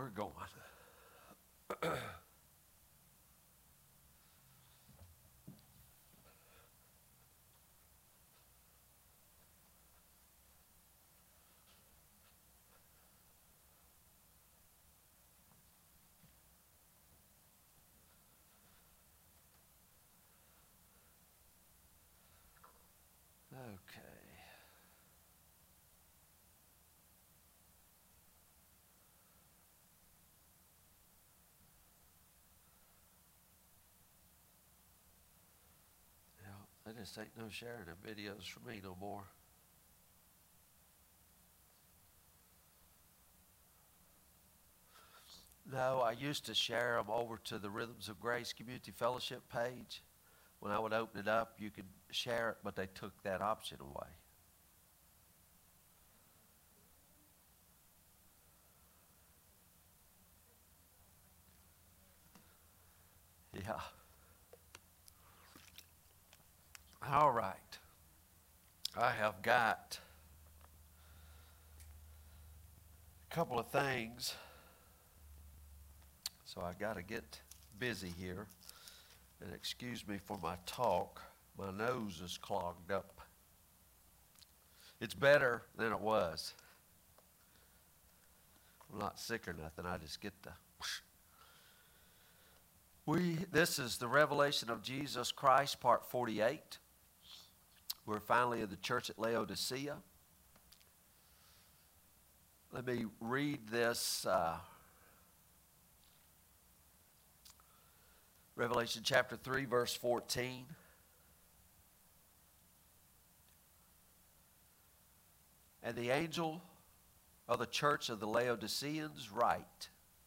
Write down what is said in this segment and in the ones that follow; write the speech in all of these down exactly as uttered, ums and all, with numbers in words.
we're going. Okay. Yeah, they just ain't no sharing of videos for me no more. No, I used to share them over to the Rhythms of Grace Community Fellowship page. When I would open it up, you could share it, but they took that option away. Yeah. All right. I have got a couple of things, so I got to get busy here. And excuse me for my talk. My nose is clogged up. It's better than it was. I'm not sick or nothing. I just get the... We, this is the Revelation of Jesus Christ, part forty-eight. We're finally in the church at Laodicea. Let me read this. Uh, Revelation chapter three, verse fourteen. And the angel of the church of the Laodiceans write,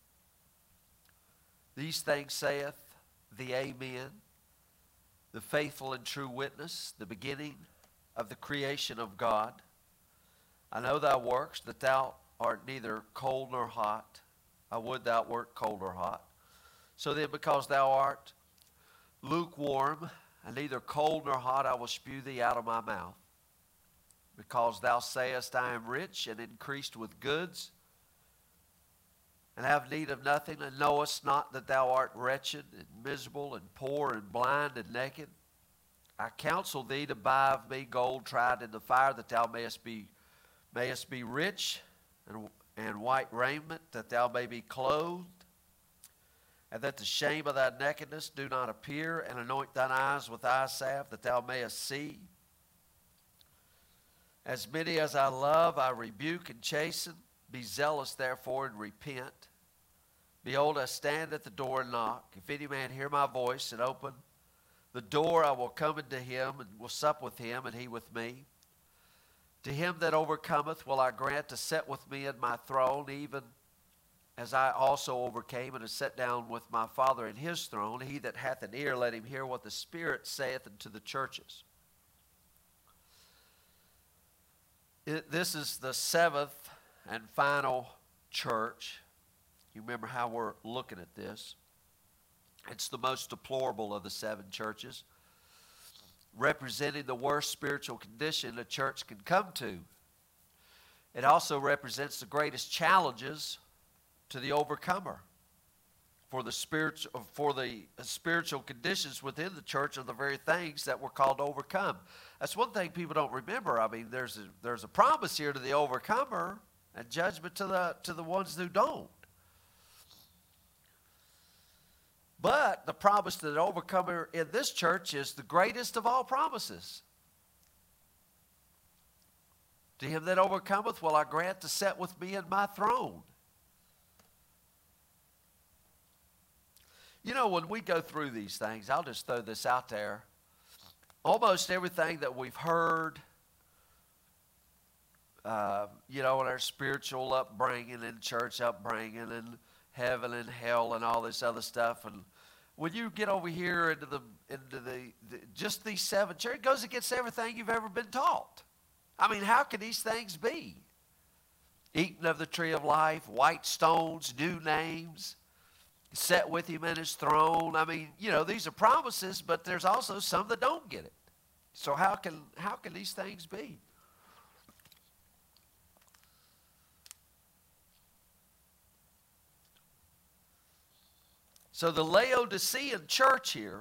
These things saith the Amen, the faithful and true witness, the beginning of the creation of God. I know thy works, that thou art neither cold nor hot. I would thou wert cold or hot. So then, because thou art lukewarm, and neither cold nor hot, I will spew thee out of my mouth. Because thou sayest, I am rich and increased with goods, and have need of nothing, and knowest not that thou art wretched and miserable and poor and blind and naked. I counsel thee to buy of me gold tried in the fire, that thou mayest be, mayest be rich, and, and white raiment, that thou may be clothed, and that the shame of thy nakedness do not appear, and anoint thine eyes with eye salve, that thou mayest see. As many as I love, I rebuke and chasten. Be zealous, therefore, and repent. Behold, I stand at the door and knock. If any man hear my voice and open the door, I will come into him and will sup with him, and he with me. To him that overcometh will I grant to sit with me in my throne, even as I also overcame and have sat down with my Father in his throne. He that hath an ear, let him hear what the Spirit saith unto the churches. It, this is the seventh and final church. You remember how we're looking at this. It's the most deplorable of the seven churches, representing the worst spiritual condition a church can come to. It also represents the greatest challenges to the overcomer. For the spiritual, for the spiritual conditions within the church are the very things that we're called to overcome. That's one thing people don't remember. I mean, there's a, there's a promise here to the overcomer and judgment to the to the ones who don't. But the promise to the overcomer in this church is the greatest of all promises. To him that overcometh will I grant to sit with me in my throne. You know, when we go through these things, I'll just throw this out there. Almost everything that we've heard, uh, you know, in our spiritual upbringing and church upbringing and heaven and hell and all this other stuff. And when you get over here into the into the, the just these seven churches, it goes against everything you've ever been taught. I mean, how can these things be? Eating of the tree of life, white stones, new names, set with him in his throne. I mean, you know, these are promises, but there's also some that don't get it. So how can how can these things be? So the Laodicean church here,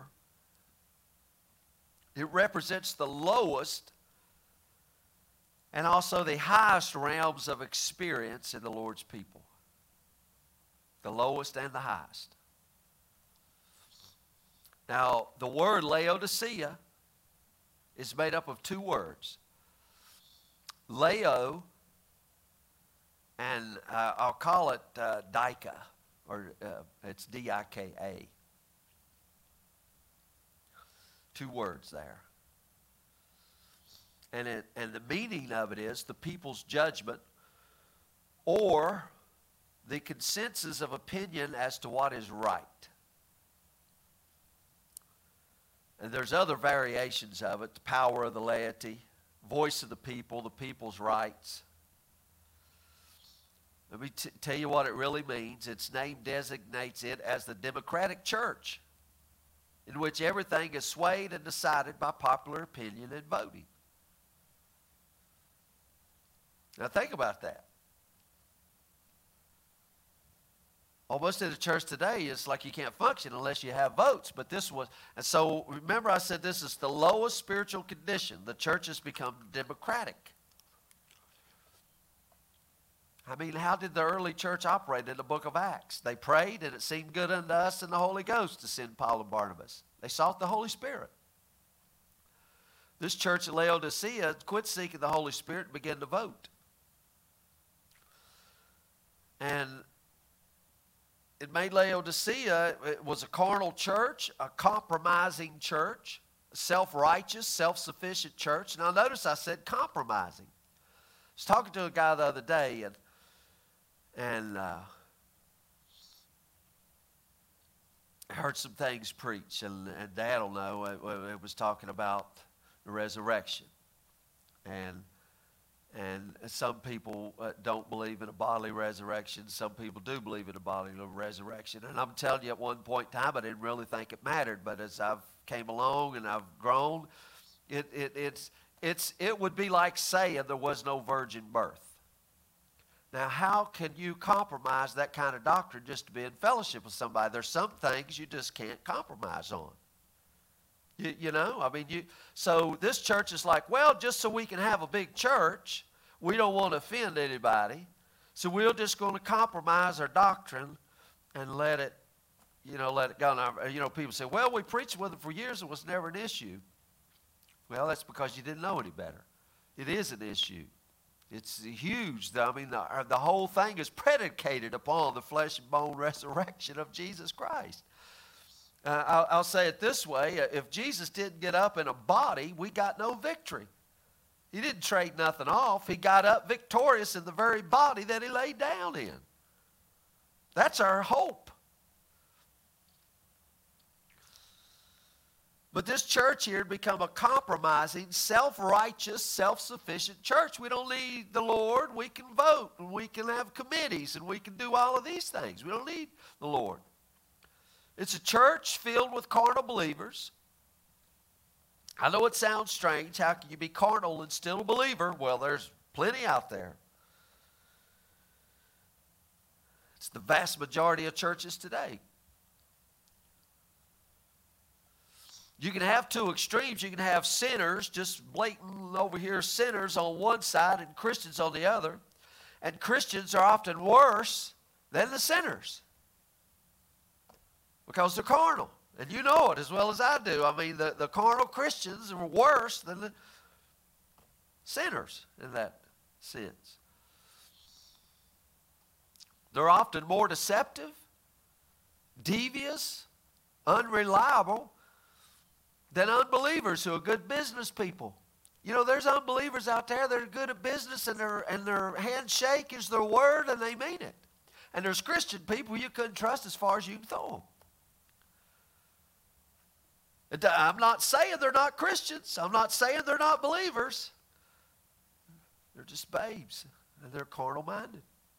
it represents the lowest and also the highest realms of experience in the Lord's people. The lowest and the highest. Now, the word Laodicea is made up of two words. Lao, and uh, I'll call it uh, Dika, or uh, it's D I K A. Two words there. And, it, and the meaning of it is the people's judgment or the consensus of opinion as to what is right. And there's other variations of it: the power of the laity, voice of the people, the people's rights. Let me t- tell you what it really means. Its name designates it as the democratic church, in which everything is swayed and decided by popular opinion and voting. Now think about that. Almost in the church today, it's like you can't function unless you have votes. But this was, and so remember I said this is the lowest spiritual condition. The church has become democratic. I mean, how did the early church operate in the book of Acts? They prayed, and it seemed good unto us and the Holy Ghost to send Paul and Barnabas. They sought the Holy Spirit. This church at Laodicea quit seeking the Holy Spirit and began to vote. And it made Laodicea, it was a carnal church, a compromising church, a self-righteous, self-sufficient church. Now notice I said compromising. I was talking to a guy the other day, and and uh, I heard some things preached, and, and Dad will know, it, it was talking about the resurrection. And And some people uh, don't believe in a bodily resurrection. Some people do believe in a bodily resurrection. And I'm telling you, at one point in time, I didn't really think it mattered. But as I've came along and I've grown, it, it, it's, it's, it would be like saying there was no virgin birth. Now, how can you compromise that kind of doctrine just to be in fellowship with somebody? There's some things you just can't compromise on. You, you know, I mean, you. So this church is like, well, just so we can have a big church, we don't want to offend anybody, so we're just going to compromise our doctrine and let it, you know, let it go. Now, you know, people say, well, we preached with them for years, it was never an issue. Well, that's because you didn't know any better. It is an issue. It's huge. I mean, the, the whole thing is predicated upon the flesh and bone resurrection of Jesus Christ. Uh, I'll, I'll say it this way. If Jesus didn't get up in a body, we got no victory. He didn't trade nothing off. He got up victorious in the very body that he laid down in. That's our hope. But this church here had become a compromising, self-righteous, self-sufficient church. We don't need the Lord. We can vote, and we can have committees, and we can do all of these things. We don't need the Lord. It's a church filled with carnal believers. I know it sounds strange. How can you be carnal and still a believer? Well, there's plenty out there. It's the vast majority of churches today. You can have two extremes. You can have sinners, just blatant over here sinners on one side and Christians on the other. And Christians are often worse than the sinners because they're carnal. And you know it as well as I do. I mean, the, the carnal Christians are worse than the sinners in that sense. They're often more deceptive, devious, unreliable than unbelievers who are good business people. You know, there's unbelievers out there that are good at business, and their, and their handshake is their word, and they mean it. And there's Christian people you couldn't trust as far as you can throw them. I'm not saying they're not Christians. I'm not saying they're not believers. They're just babes, and they're carnal-minded.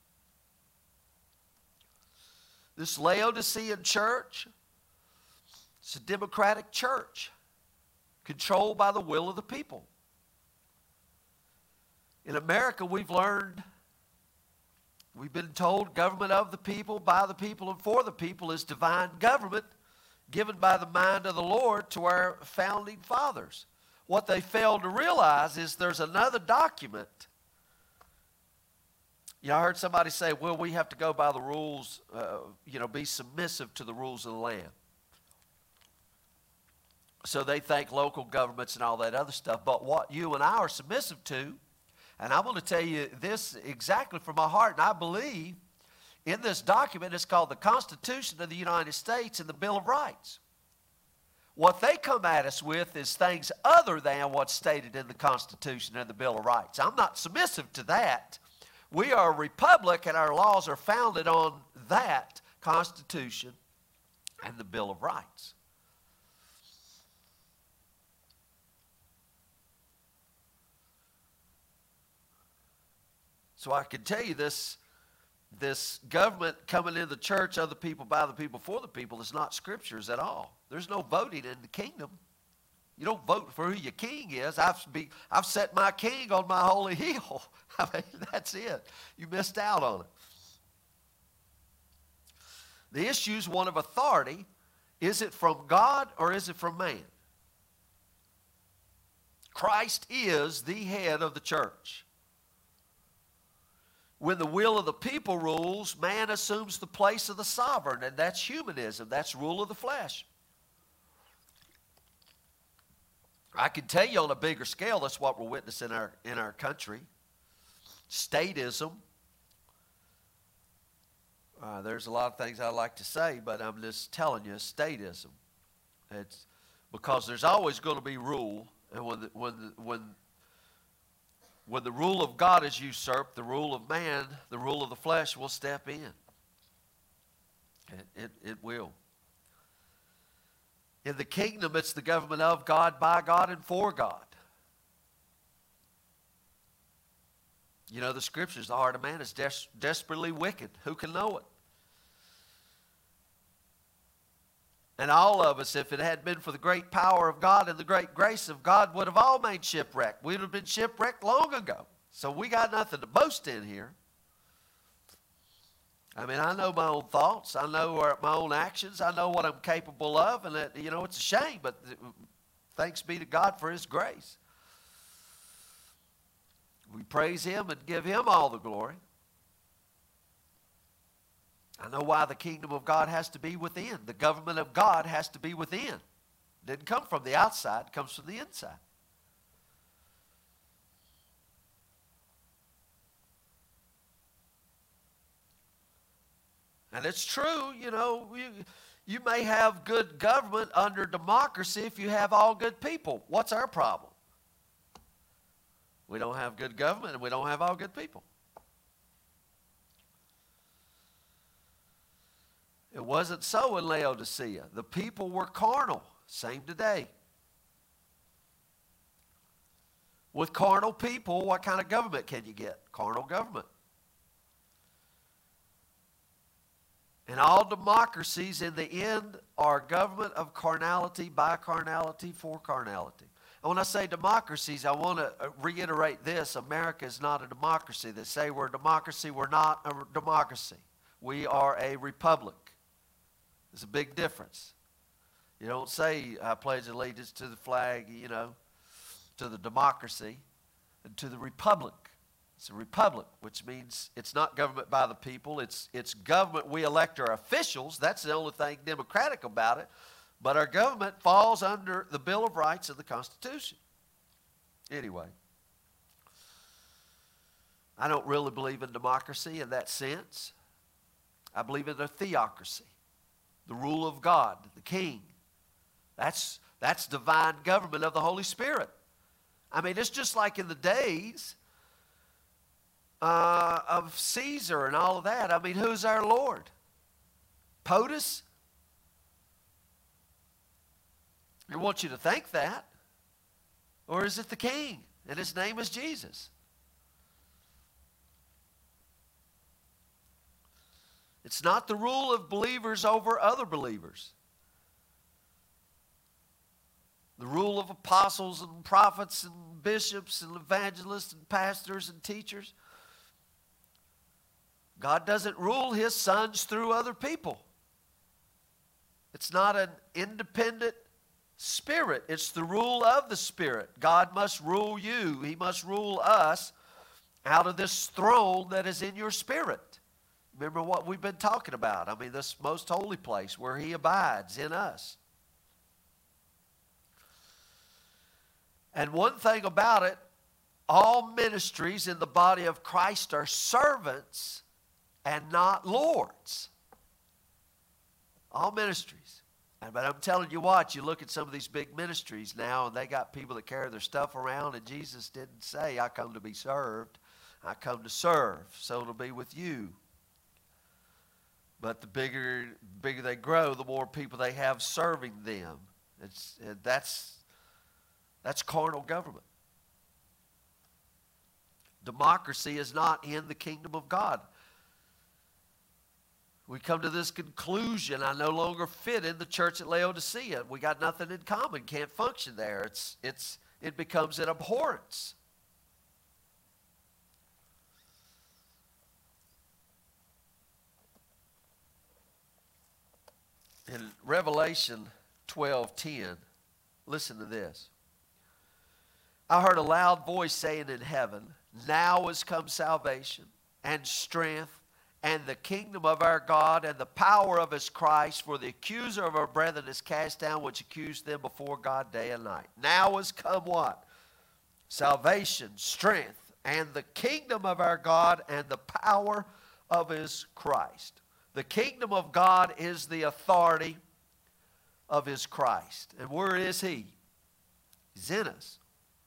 This Laodicean church, it's a democratic church controlled by the will of the people. In America, we've learned We've been told government of the people, by the people, and for the people is divine government given by the mind of the Lord to our founding fathers. What they failed to realize is there's another document. You know, I heard somebody say, well, we have to go by the rules, uh, you know, be submissive to the rules of the land. So they think local governments and all that other stuff. But what you and I are submissive to, and I'm going to tell you this exactly from my heart, and I believe in this document, it's called the Constitution of the United States and the Bill of Rights. What they come at us with is things other than what's stated in the Constitution and the Bill of Rights. I'm not submissive to that. We are a republic, and our laws are founded on that Constitution and the Bill of Rights. So I can tell you this, this government coming into the church of the people, by the people, for the people is not scriptures at all. There's no voting in the kingdom. You don't vote for who your king is. I've, be, I've set my king on my holy hill. I mean, that's it. You missed out on it. The issue is one of authority. Is it from God or is it from man? Christ is the head of the church. When the will of the people rules, man assumes the place of the sovereign, and that's humanism. That's rule of the flesh. I can tell you on a bigger scale, that's what we're witnessing in our, in our country. Statism. Uh, there's a lot of things I like to say, but I'm just telling you, statism. It's because there's always going to be rule, and when the, when the, when when the rule of God is usurped, the rule of man, the rule of the flesh will step in. It, it, it will. In the kingdom, it's the government of God, by God, and for God. You know, the scriptures, the heart of man is des- desperately wicked. Who can know it? And all of us, if it had been for the great power of God and the great grace of God, would have all made shipwreck. We would have been shipwrecked long ago. So we got nothing to boast in here. I mean, I know my own thoughts. I know my own actions. I know what I'm capable of. And, it, you know, it's a shame, but thanks be to God for His grace. We praise Him and give Him all the glory. I know why the kingdom of God has to be within. The government of God has to be within. It didn't come from the outside. It comes from the inside. And it's true, you know, you, you may have good government under democracy if you have all good people. What's our problem? We don't have good government and we don't have all good people. It wasn't so in Laodicea. The people were carnal. Same today. With carnal people, what kind of government can you get? Carnal government. And all democracies in the end are government of carnality, by carnality, for carnality. And when I say democracies, I want to reiterate this. America is not a democracy. They say we're a democracy. We're not a democracy. We are a republic. There's a big difference. You don't say, I pledge allegiance to the flag, you know, to the democracy, and to the republic. It's a republic, which means it's not government by the people. It's, it's government. We elect our officials. That's the only thing democratic about it. But our government falls under the Bill of Rights of the Constitution. Anyway, I don't really believe in democracy in that sense. I believe in a theocracy. The rule of God, the king. That's, that's divine government of the Holy Spirit. I mean, it's just like in the days uh, of Caesar and all of that. I mean, who's our Lord? POTUS? I want you to think that. Or is it the king? And his name is Jesus. It's not the rule of believers over other believers. The rule of apostles and prophets and bishops and evangelists and pastors and teachers. God doesn't rule his sons through other people. It's not an independent spirit. It's the rule of the Spirit. God must rule you. He must rule us out of this throne that is in your spirit. Remember what we've been talking about. I mean, this most holy place where he abides in us. And one thing about it, all ministries in the body of Christ are servants and not lords. All ministries. And, but I'm telling you what, you look at some of these big ministries now, and they got people that carry their stuff around, and Jesus didn't say, I come to be served. I come to serve. So it'll be with you. But the bigger, bigger they grow, the more people they have serving them. It's, that's, that's carnal government. Democracy is not in the kingdom of God. We come to this conclusion, I no longer fit in the church at Laodicea. We got nothing in common, can't function there. It's, it's, it becomes an abhorrence. In Revelation twelve ten, listen to this. I heard a loud voice saying in heaven, now is come salvation and strength and the kingdom of our God and the power of his Christ, for the accuser of our brethren is cast down, which accused them before God day and night. Now is come what? Salvation, strength, and the kingdom of our God and the power of his Christ. The kingdom of God is the authority of his Christ. And where is he? He's in us.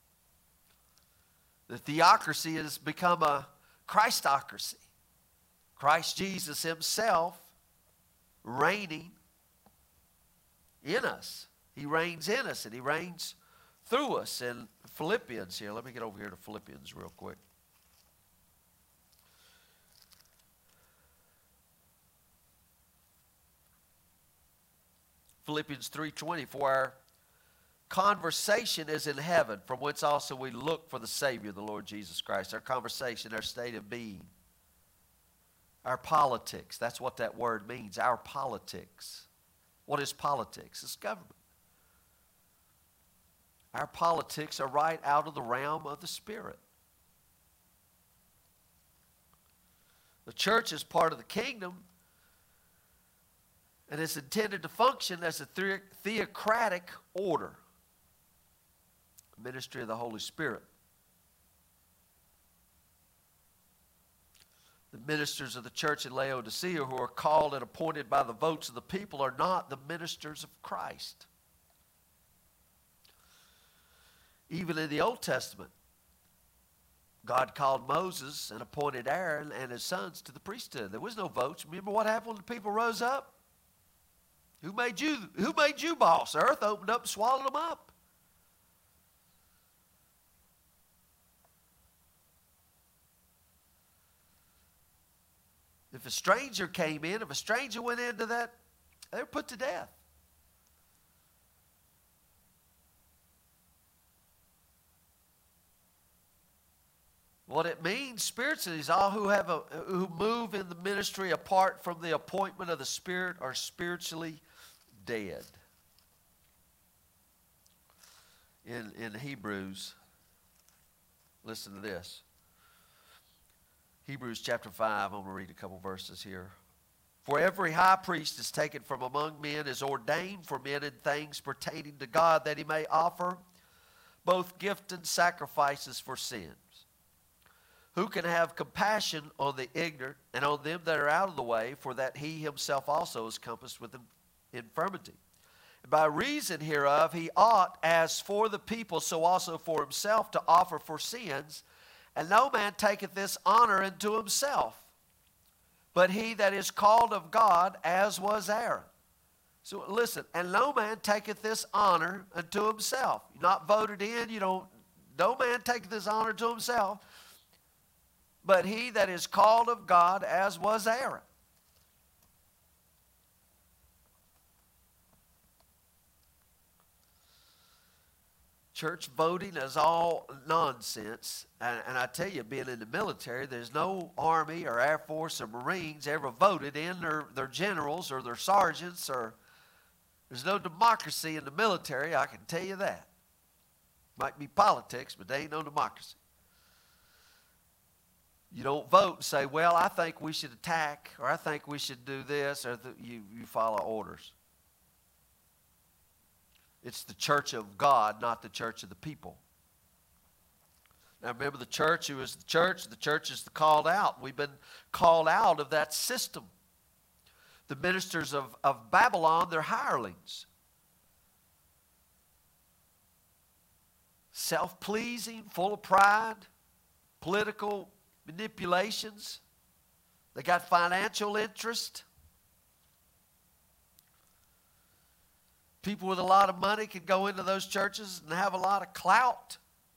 The theocracy has become a Christocracy. Christ Jesus himself reigning in us. He reigns in us, and he reigns through us. In Philippians here, let me get over here to Philippians real quick. Philippians three twenty, for our conversation is in heaven, from whence also we look for the Savior, the Lord Jesus Christ. Our conversation, our state of being, our politics. That's what that word means, our politics. What is politics? It's government. Our politics are right out of the realm of the Spirit. The church is part of the kingdom, and it's intended to function as a the- theocratic order. Ministry of the Holy Spirit. The ministers of the church in Laodicea, who are called and appointed by the votes of the people, are not the ministers of Christ. Even in the Old Testament, God called Moses and appointed Aaron and his sons to the priesthood. There was no votes. Remember what happened when the people rose up? Who made you, who made you boss? The earth opened up and swallowed them up. If a stranger came in, if a stranger went into that, they were put to death. What it means spiritually is all who have a, who move in the ministry apart from the appointment of the Spirit are spiritually dead. In, in Hebrews, listen to this. Hebrews chapter five, I'm going to read a couple verses here. For every high priest is taken from among men, is ordained for men in things pertaining to God, that he may offer both gift and sacrifices for sins. Who can have compassion on the ignorant and on them that are out of the way, for that he himself also is compassed with infirmity. And by reason hereof he ought, as for the people, so also for himself, to offer for sins. And no man taketh this honor unto himself, but he that is called of God, as was Aaron. So listen, and no man taketh this honor unto himself. You're not voted in, you don't, no man taketh this honor to himself, but he that is called of God, as was Aaron. Church voting is all nonsense. And, and I tell you, being in the military, there's no Army or Air Force or Marines ever voted in their, their generals or their sergeants. Or there's no democracy in the military, I can tell you that. Might be politics, but there ain't no democracy. You don't vote and say, well, I think we should attack, or I think we should do this, or the, you, you follow orders. It's the church of God, not the church of the people. Now remember, the church who is the church, the church is the called out. We've been called out of that system. The ministers of, of Babylon, they're hirelings. Self-pleasing, full of pride, political manipulations. They got financial interest. People with a lot of money can go into those churches and have a lot of clout.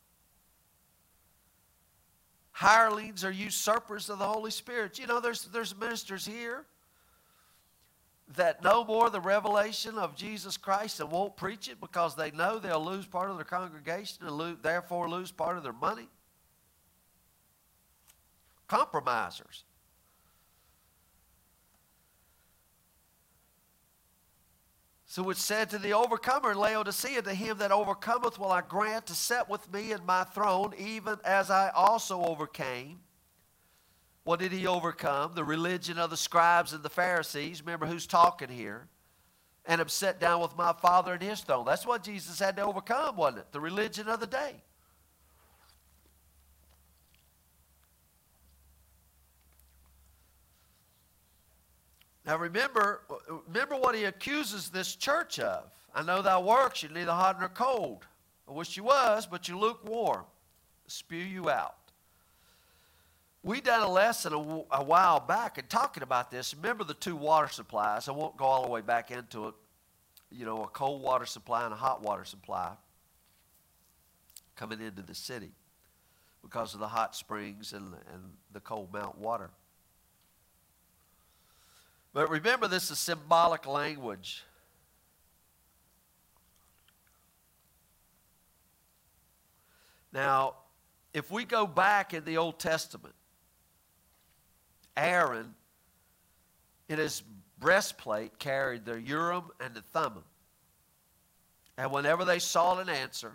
Hirelings are usurpers of the Holy Spirit. You know, there's, there's ministers here that know more the revelation of Jesus Christ and won't preach it because they know they'll lose part of their congregation and lose, therefore lose part of their money. Compromisers. So it said to the overcomer in Laodicea, to him that overcometh will I grant to sit with me in my throne, even as I also overcame. What did he overcome? The religion of the scribes and the Pharisees. Remember who's talking here. And have sat down with my Father in his throne. That's what Jesus had to overcome, wasn't it? The religion of the day. Now remember, remember what he accuses this church of. I know thy works, you're neither hot nor cold. I wish you was, but you're lukewarm. Spew you out. We done a lesson a, a while back in talking about this. Remember the two water supplies. I won't go all the way back into it. You know, a cold water supply and a hot water supply coming into the city because of the hot springs and, and the cold mount water. But remember, this is symbolic language. Now, if we go back in the Old Testament, Aaron, in his breastplate, carried the Urim and the Thummim. And whenever they sought an answer,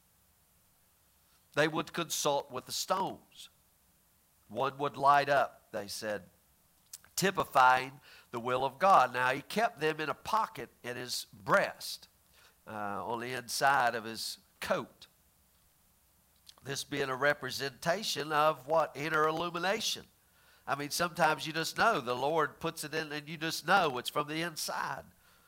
they would consult with the stones. One would light up, they said, typifying the will of God. Now, he kept them in a pocket in his breast, uh, on the inside of his coat. This being a representation of what? Inner illumination. I mean, sometimes you just know. The Lord puts it in and you just know it's from the inside.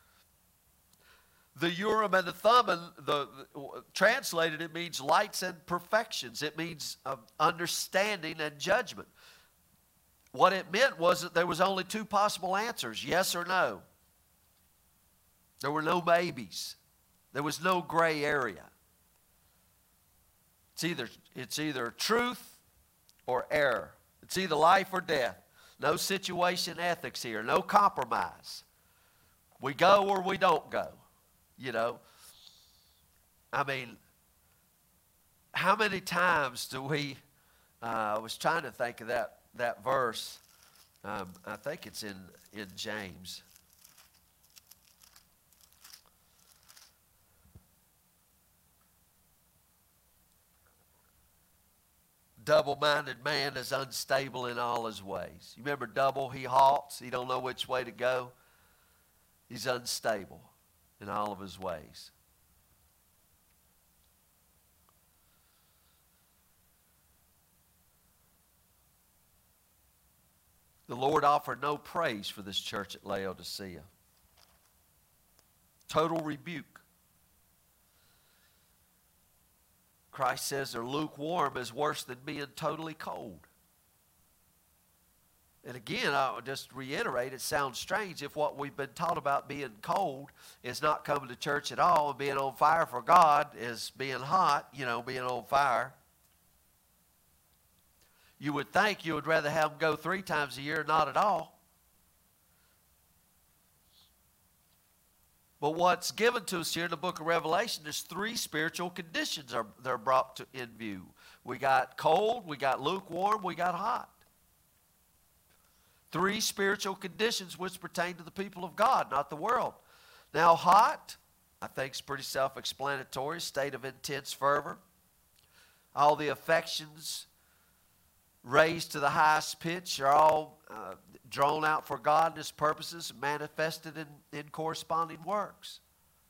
The Urim and the Thummim, the, the, translated, it means lights and perfections. It means uh, understanding and judgment. What it meant was that there was only two possible answers, yes or no. There were no maybes. There was no gray area. It's either, it's either truth or error. It's either life or death. No situation ethics here. No compromise. We go or we don't go. You know. I mean, how many times do we, uh, I was trying to think of that. That verse, um, I think it's in, in James. Double-minded man is unstable in all his ways. You remember double, he halts. He don't know which way to go. He's unstable in all of his ways. The Lord offered no praise for this church at Laodicea. Total rebuke. Christ says they're lukewarm is worse than being totally cold. And again, I'll just reiterate, it sounds strange if what we've been taught about being cold is not coming to church at all, and being on fire for God is being hot, you know, being on fire. You would think you would rather have them go three times a year, not at all. But what's given to us here in the book of Revelation, there's three spiritual conditions are, that are brought to, in view. We got cold, we got lukewarm, we got hot. Three spiritual conditions which pertain to the people of God, not the world. Now hot, I think is pretty self-explanatory, state of intense fervor. All the affections raised to the highest pitch are all uh, drawn out for God and His purposes, manifested in, in corresponding works.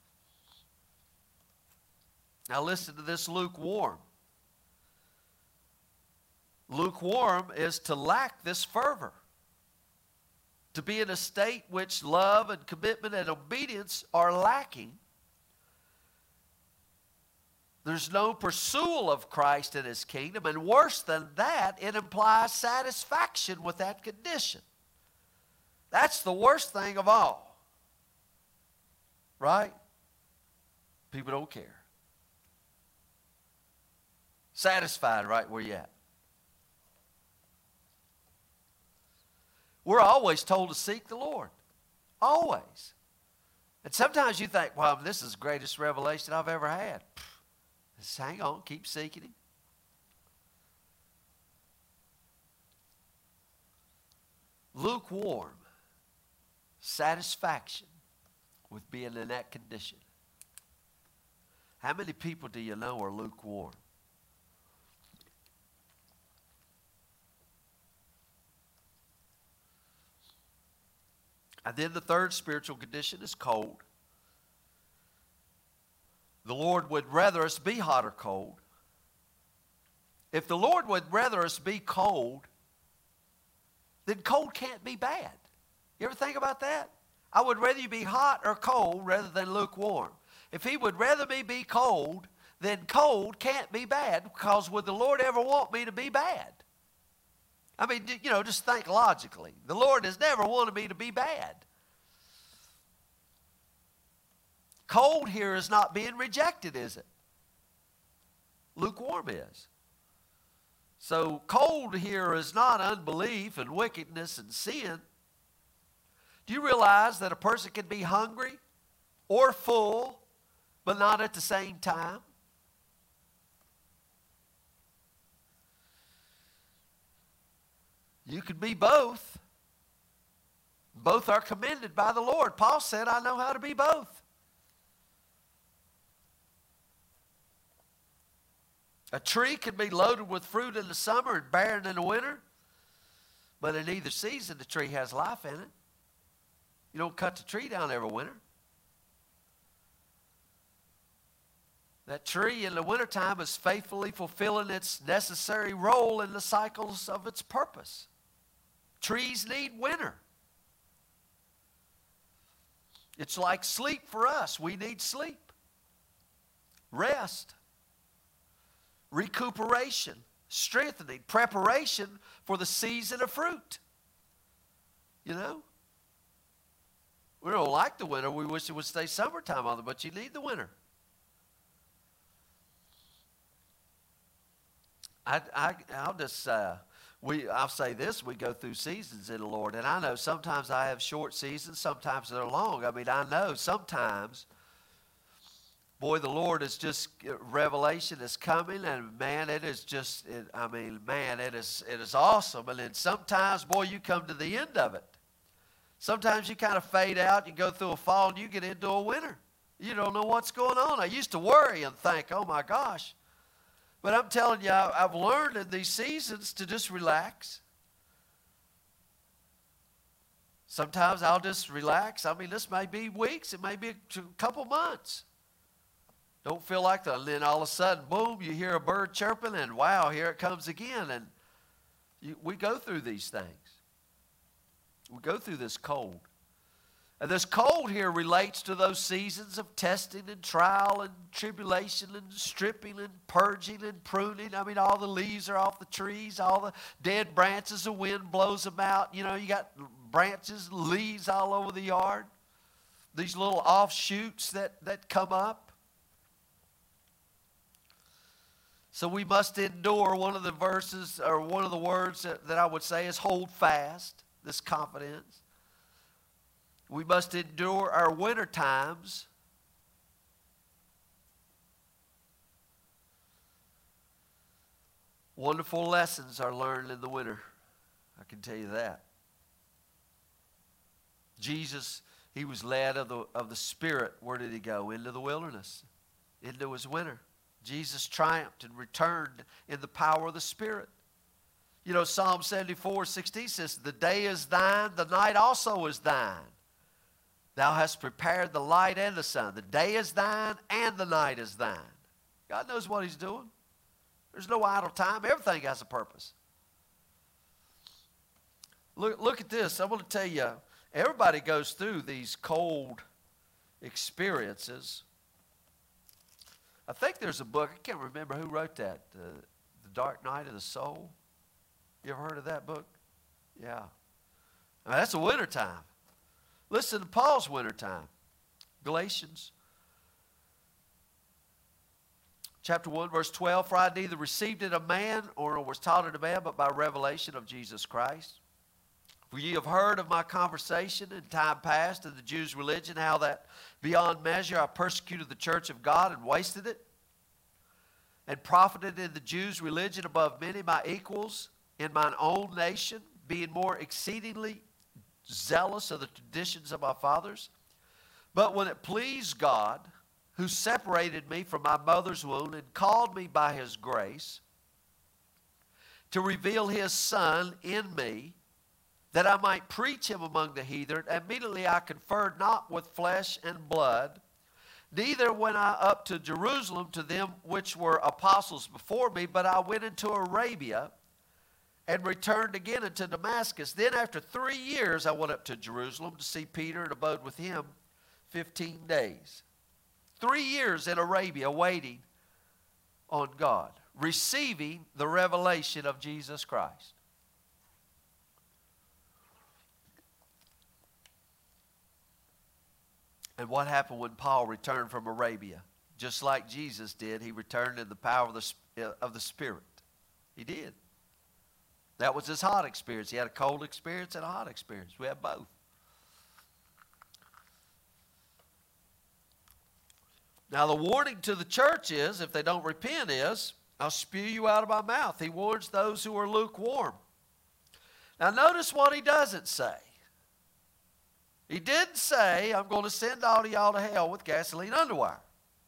Now listen to this lukewarm. Lukewarm is to lack this fervor, to be in a state which love and commitment and obedience are lacking. There's no pursuit of Christ and His kingdom, and worse than that, it implies satisfaction with that condition. That's the worst thing of all. Right? People don't care. Satisfied right where you're at. We're always told to seek the Lord. Always. And sometimes you think, well, this is the greatest revelation I've ever had. Just hang on, keep seeking Him. Lukewarm. Satisfaction with being in that condition. How many people do you know are lukewarm? And then the third spiritual condition is cold. The Lord would rather us be hot or cold. If the Lord would rather us be cold, then cold can't be bad. You ever think about that? I would rather you be hot or cold rather than lukewarm. If He would rather me be cold, then cold can't be bad, because would the Lord ever want me to be bad? I mean, you know, just think logically. The Lord has never wanted me to be bad. Cold here is not being rejected, is it? Lukewarm is. So cold here is not unbelief and wickedness and sin. Do you realize that a person can be hungry or full, but not at the same time? You can be both. Both are commended by the Lord. Paul said, I know how to be both. A tree can be loaded with fruit in the summer and barren in the winter, but in either season the tree has life in it. You don't cut the tree down every winter. That tree in the wintertime is faithfully fulfilling its necessary role in the cycles of its purpose. Trees need winter. It's like sleep for us. We need sleep, rest, recuperation, strengthening, preparation for the season of fruit. You know? We don't like the winter. We wish it would stay summertime on it, but you need the winter. I, I, I'll just, uh, we, I'll say this, we go through seasons in the Lord, and I know sometimes I have short seasons, sometimes they're long. I mean, I know sometimes, boy, the Lord is just, revelation is coming, and man, it is just, it, I mean, man, it is, it is awesome. And then sometimes, boy, you come to the end of it. Sometimes you kind of fade out, you go through a fall, and you get into a winter. You don't know what's going on. I used to worry and think, oh my gosh. But I'm telling you, I've learned in these seasons to just relax. Sometimes I'll just relax. I mean, this may be weeks. It may be a couple months. Don't feel like that. And then all of a sudden, boom, you hear a bird chirping, and wow, here it comes again. And you, we go through these things. We go through this cold. And this cold here relates to those seasons of testing and trial and tribulation and stripping and purging and pruning. I mean, all the leaves are off the trees, all the dead branches, the wind blows them out. You know, you got branches, leaves all over the yard. These little offshoots that, that come up. So we must endure. One of the verses, or one of the words that, that I would say is hold fast, this confidence. We must endure our winter times. Wonderful lessons are learned in the winter. I can tell you that. Jesus, he was led of the, of the Spirit. Where did he go? Into the wilderness, into his winter. Jesus triumphed and returned in the power of the Spirit. You know, Psalm seventy-four, sixteen says, the day is thine, the night also is thine. Thou hast prepared the light and the sun. The day is thine and the night is thine. God knows what he's doing. There's no idle time. Everything has a purpose. Look, look at this. I want to tell you, everybody goes through these cold experiences. I think there's a book, I can't remember who wrote that, uh, The Dark Night of the Soul. You ever heard of that book? Yeah. Now, that's a winter time. Listen to Paul's winter time. Galatians chapter one, verse twelve, for I neither received it of man or was taught it of man, but by revelation of Jesus Christ. For ye have heard of my conversation in time past in the Jews' religion, how that beyond measure I persecuted the church of God and wasted it, and profited in the Jews' religion above many my equals in mine own nation, being more exceedingly zealous of the traditions of my fathers. But when it pleased God, who separated me from my mother's womb and called me by his grace, to reveal his Son in me, that I might preach him among the heathen, immediately I conferred not with flesh and blood, neither went I up to Jerusalem to them which were apostles before me, but I went into Arabia, and returned again into Damascus. Then after three years I went up to Jerusalem to see Peter and abode with him fifteen days. Three years in Arabia waiting on God, receiving the revelation of Jesus Christ. And what happened when Paul returned from Arabia? Just like Jesus did, he returned in the power of the, of the Spirit. He did. That was his hot experience. He had a cold experience and a hot experience. We have both. Now the warning to the church is, if they don't repent, is, I'll spew you out of my mouth. He warns those who are lukewarm. Now notice what he doesn't say. He didn't say, I'm going to send all of y'all to hell with gasoline underwear.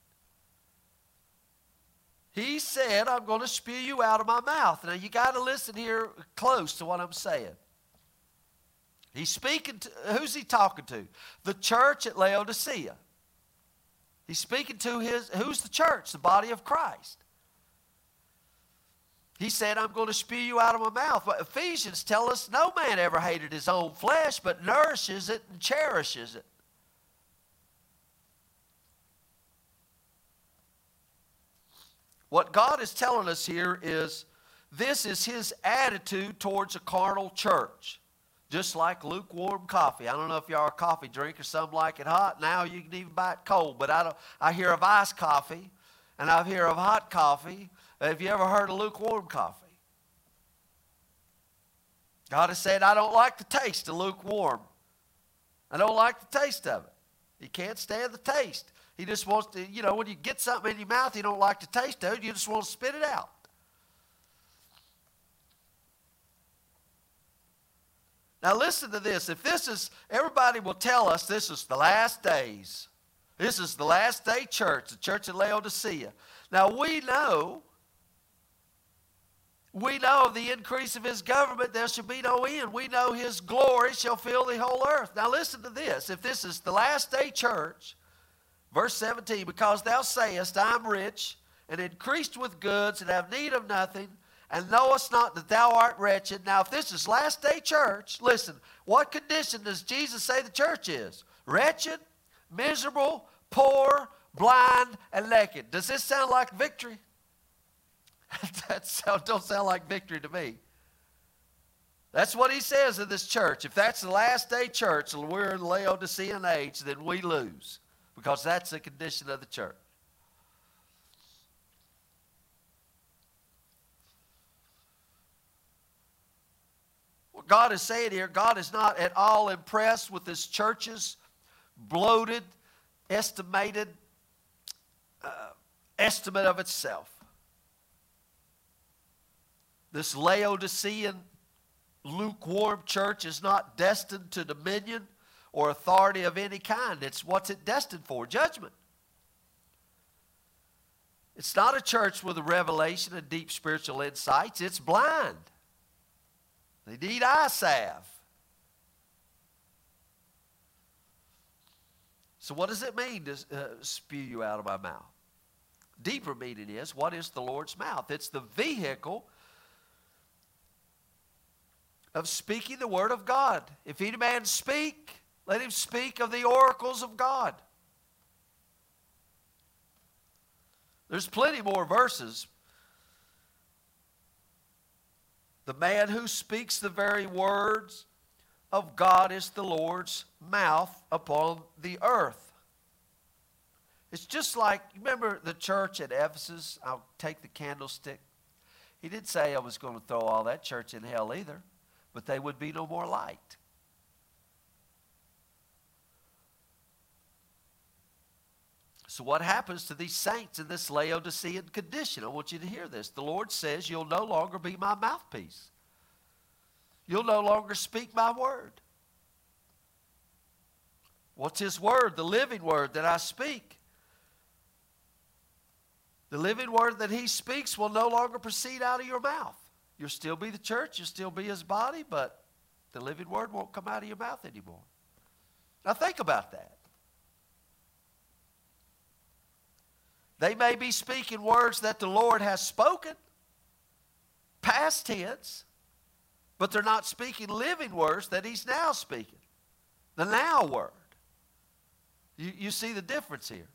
He said, I'm going to spew you out of my mouth. Now, you got to listen here close to what I'm saying. He's speaking to, who's he talking to? The church at Laodicea. He's speaking to his, who's the church? The body of Christ. He said, I'm going to spew you out of my mouth. But Ephesians tell us no man ever hated his own flesh, but nourishes it and cherishes it. What God is telling us here is this is his attitude towards a carnal church. Just like lukewarm coffee. I don't know if you are a coffee drinker. Some like it hot. Now you can even buy it cold. But I, don't, I hear of iced coffee and I hear of hot coffee. Have you ever heard of lukewarm coffee? God has said, I don't like the taste of lukewarm. I don't like the taste of it. He can't stand the taste. He just wants to, you know, when you get something in your mouth you don't like the taste of it, you just want to spit it out. Now listen to this. If this is, everybody will tell us this is the last days. This is the last day church, the church at Laodicea. Now we know, we know of the increase of his government there shall be no end. We know his glory shall fill the whole earth. Now listen to this. If this is the last day church, verse seventeen, because thou sayest, I am rich, and increased with goods, and have need of nothing, and knowest not that thou art wretched. Now, if this is last day church, listen, what condition does Jesus say the church is? Wretched, miserable, poor, blind, and naked. Does this sound like victory? That sound, don't sound like victory to me. That's what he says in this church. If that's the last day church, and we're in the Laodicean age, then we lose. Because that's the condition of the church. Well, God is saying here, God is not at all impressed with this church's bloated, estimated uh, estimate of itself. This Laodicean lukewarm church is not destined to dominion or authority of any kind. It's what's it destined for? Judgment. It's not a church with a revelation and deep spiritual insights. It's blind. They need eye salve. So what does it mean to uh, spew you out of my mouth? Deeper meaning is, what is the Lord's mouth? It's the vehicle of speaking the word of God. If any man speak, let him speak of the oracles of God. There's plenty more verses. The man who speaks the very words of God is the Lord's mouth upon the earth. It's just like, remember the church at Ephesus? I'll take the candlestick. He didn't say I was going to throw all that church in hell either, but they would be no more light. So what happens to these saints in this Laodicean condition? I want you to hear this. The Lord says, you'll no longer be my mouthpiece. You'll no longer speak my word. What's his word? The living word that I speak. The living word that he speaks will no longer proceed out of your mouth. You'll still be the church, you'll still be his body, but the living word won't come out of your mouth anymore. Now think about that. They may be speaking words that the Lord has spoken, past tense, but they're not speaking living words that he's now speaking. The now word. You, you see the difference here.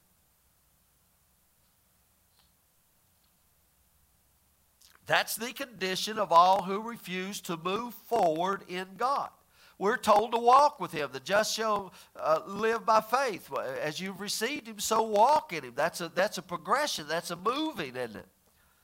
That's the condition of all who refuse to move forward in God. We're told to walk with him. The just shall uh, live by faith. As you've received him, so walk in him. That's a, that's a progression. That's a moving, isn't it?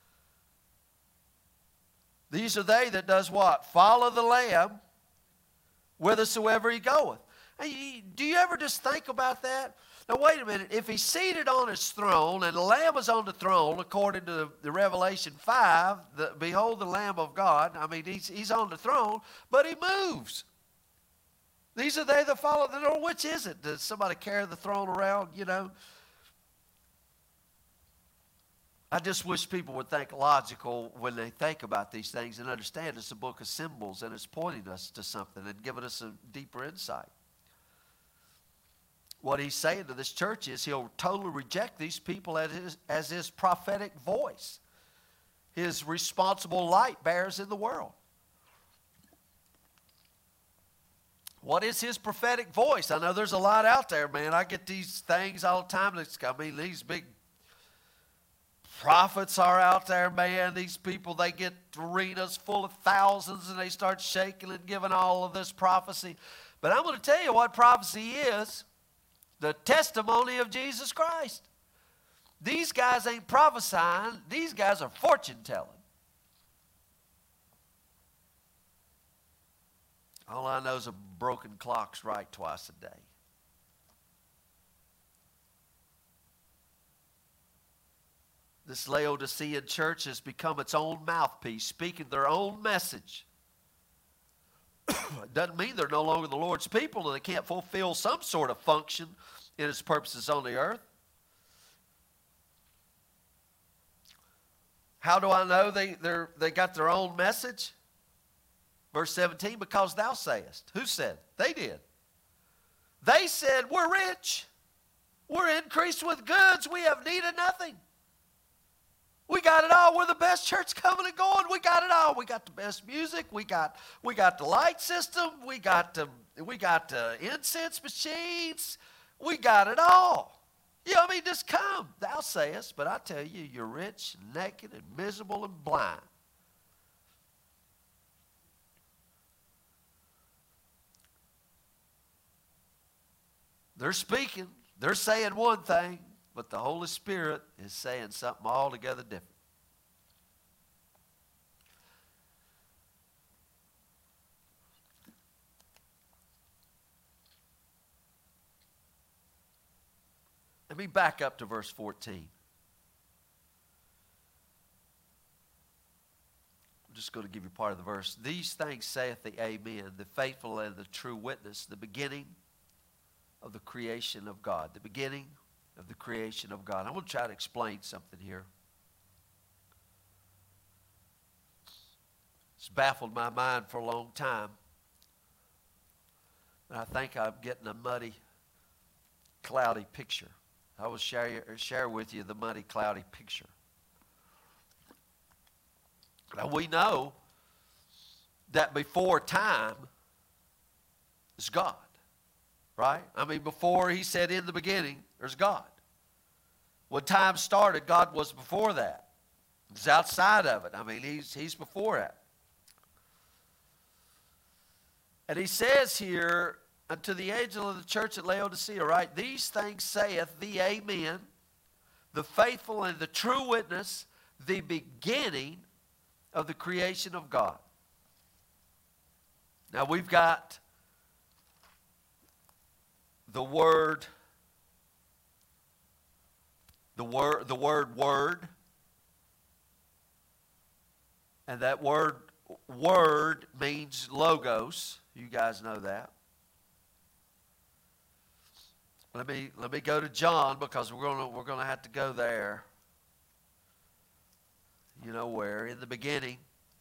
These are they that does what? Follow the Lamb whithersoever he goeth. Hey, do you ever just think about that? Now, wait a minute. If he's seated on his throne and the Lamb is on the throne, according to the, the Revelation five, the, behold the Lamb of God. I mean, he's, he's on the throne, but he moves. These are they that follow the Lord. Which is it? Does somebody carry the throne around, you know? I just wish people would think logical when they think about these things and understand it's a book of symbols and it's pointing us to something and giving us a deeper insight. What he's saying to this church is he'll totally reject these people as his, as his prophetic voice, his responsible light bearers in the world. What is his prophetic voice? I know there's a lot out there, man. I get these things all the time. I mean, these big prophets are out there, man. These people, they get arenas full of thousands and they start shaking and giving all of this prophecy. But I'm going to tell you what prophecy is. The testimony of Jesus Christ. These guys ain't prophesying. These guys are fortune telling. All I know is a broken clock's right twice a day. This Laodicean church has become its own mouthpiece, speaking their own message. It doesn't mean they're no longer the Lord's people and they can't fulfill some sort of function in his purposes on the earth. How do I know they, they're, they got their own message? Verse seventeen, because thou sayest. Who said? They did. They said, we're rich. We're increased with goods. We have need of nothing. We got it all. We're the best church coming and going. We got it all. We got the best music. We got, we got the light system. We got the, we got the incense machines. We got it all. Yeah, I mean, just come. Thou sayest, but I tell you, you're rich, naked, and miserable, and blind. They're speaking. They're saying one thing, but the Holy Spirit is saying something altogether different. me back up to verse fourteen. I'm just going to give you part of the verse. These things saith the Amen, the faithful and the true witness, the beginning of the creation of God. The beginning of the creation of God. I'm going to try to explain something here. It's baffled my mind for a long time. And I think I'm getting a muddy, cloudy picture. I will share, share with you the muddy, cloudy picture. Now we know that before time is God, right? I mean, before he said in the beginning, there's God. When time started, God was before that. He's outside of it. I mean, he's, he's before that. And he says here, unto the angel of the church at Laodicea, right? These things saith the Amen, the faithful and the true witness, the beginning of the creation of God. Now we've got the word, the word, the word word, and that word word means logos. You guys know that. Let me let me go to John, because we're gonna we're gonna have to go there. You know where? In the beginning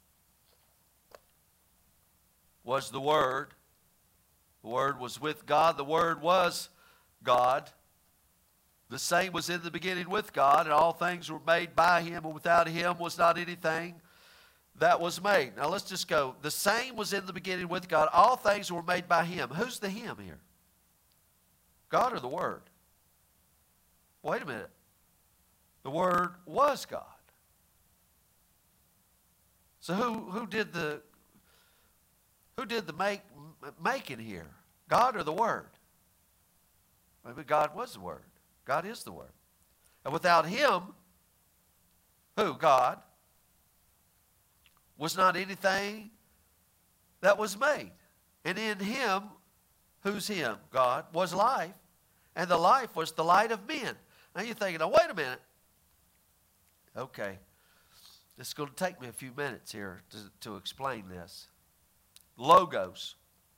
was the Word. The Word was with God. The Word was God. The same was in the beginning with God, and all things were made by Him, and without Him was not anything that was made. Now let's just go. The same was in the beginning with God. All things were made by Him. Who's the Him here? God or the Word? Wait a minute. The Word was God. So who who did the who did the make making here? God or the Word? Maybe God was the Word. God is the Word. And without Him, who? God, was not anything that was made. And in Him, who's Him? God, was life. And the life was the light of men. Now you're thinking, now wait a minute. Okay. It's going to take me a few minutes here to, to explain this. Logos.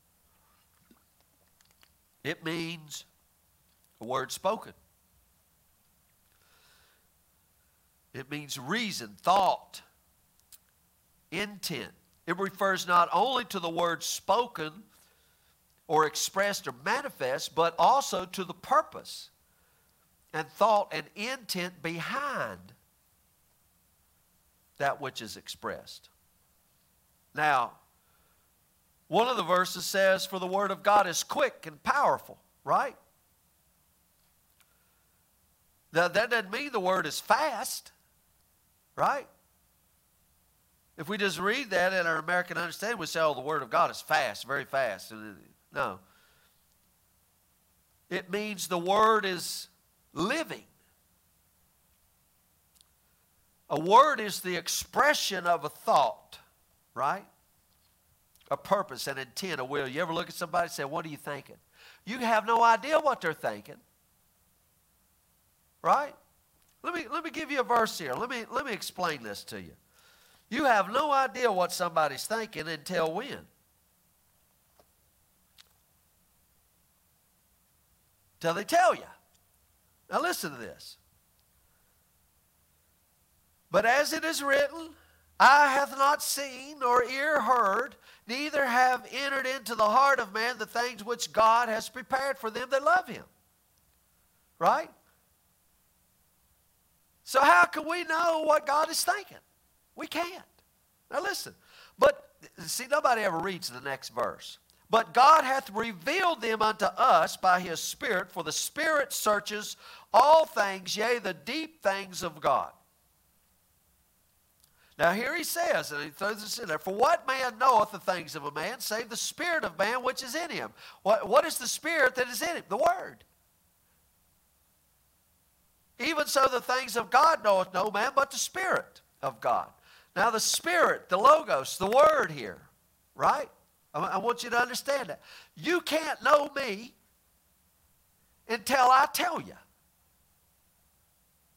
It means a word spoken. It means reason, thought, intent. It refers not only to the word spoken or expressed or manifest, but also to the purpose and thought and intent behind that which is expressed. Now, one of the verses says, for the word of God is quick and powerful, right? Now, that doesn't mean the word is fast, right? If we just read that in our American understanding, we say, oh, the word of God is fast, very fast. No. It means the word is living. A word is the expression of a thought, right? A purpose, an intent, a will. You ever look at somebody and say, what are you thinking? You have no idea what they're thinking. Right? Let me, let me give you a verse here. Let me, let me explain this to you. You have no idea what somebody's thinking until when? Till they tell you. Now listen to this. But as it is written, eye hath not seen, nor ear heard, neither have entered into the heart of man the things which God has prepared for them that love Him. Right? So how can we know what God is thinking? We can't. Now listen. But, see, nobody ever reads the next verse. But God hath revealed them unto us by His Spirit, for the Spirit searches all things, yea, the deep things of God. Now here he says, and he throws this in there, for what man knoweth the things of a man, save the spirit of man which is in him? What, what is the spirit that is in him? The Word. Even so the things of God knoweth no man, but the Spirit of God. Now the Spirit, the Logos, the Word here, right? I, I want you to understand that. You can't know me until I tell you.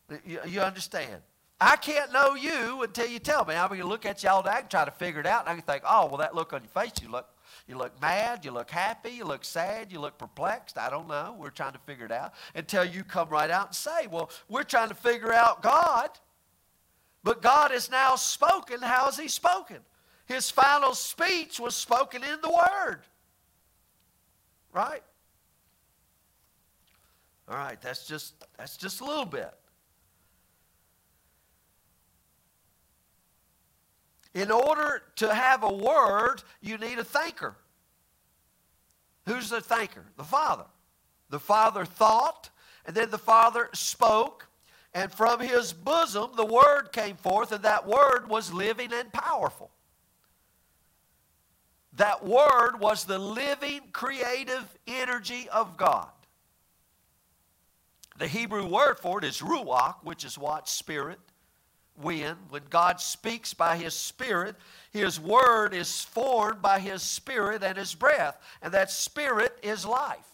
You, you understand? I can't know you until you tell me. I'm going to look at you all day. I can try to figure it out, and I can think, oh, well, that look on your face, you look, you look mad, you look happy, you look sad, you look perplexed. I don't know. We're trying to figure it out until you come right out and say, well, we're trying to figure out God, but God has now spoken. How has he spoken? His final speech was spoken in the Word. Right? All right, that's just, that's just a little bit. In order to have a word, you need a thinker. Who's the thinker? The Father. The Father thought, and then the Father spoke, and from his bosom the Word came forth, and that Word was living and powerful. That Word was the living, creative energy of God. The Hebrew word for it is ruach, which is what? Spirit. Wind. When God speaks by his Spirit, his word is formed by his Spirit and his breath. And that Spirit is life.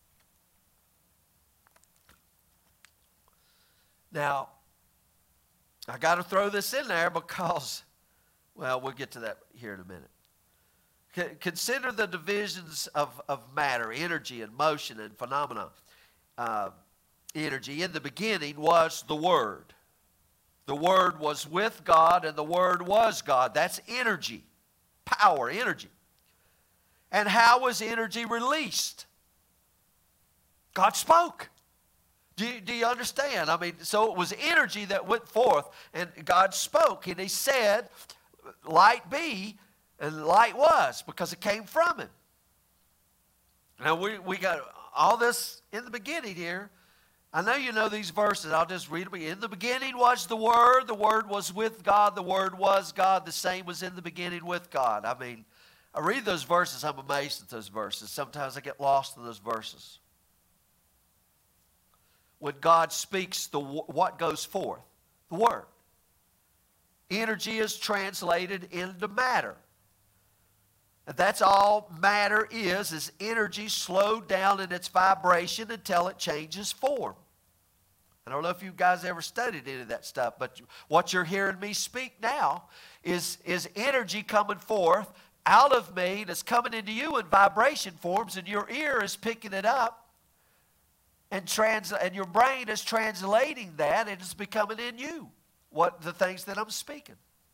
Now, I got to throw this in there because, well, we'll get to that here in a minute. C- consider the divisions of, of matter, energy and motion and phenomena. Uh, energy. In the beginning was the Word. The Word was with God, and the Word was God. That's energy, power, energy. And how was energy released? God spoke. Do you, do you understand? I mean, so it was energy that went forth, and God spoke, and he said, light be, and light was, because it came from him. Now, we, we got all this in the beginning here. I know you know these verses. I'll just read them. In the beginning was the Word. The Word was with God. The Word was God. The same was in the beginning with God. I mean, I read those verses. I'm amazed at those verses. Sometimes I get lost in those verses. When God speaks, the what goes forth? The Word. Energy is translated into matter. And that's all matter is, is energy slowed down in its vibration until it changes form. I don't know if you guys ever studied any of that stuff, but what you're hearing me speak now is, is energy coming forth out of me that's coming into you in vibration forms, and your ear is picking it up, and, trans, and your brain is translating that, and it's becoming in you, what the things that I'm speaking.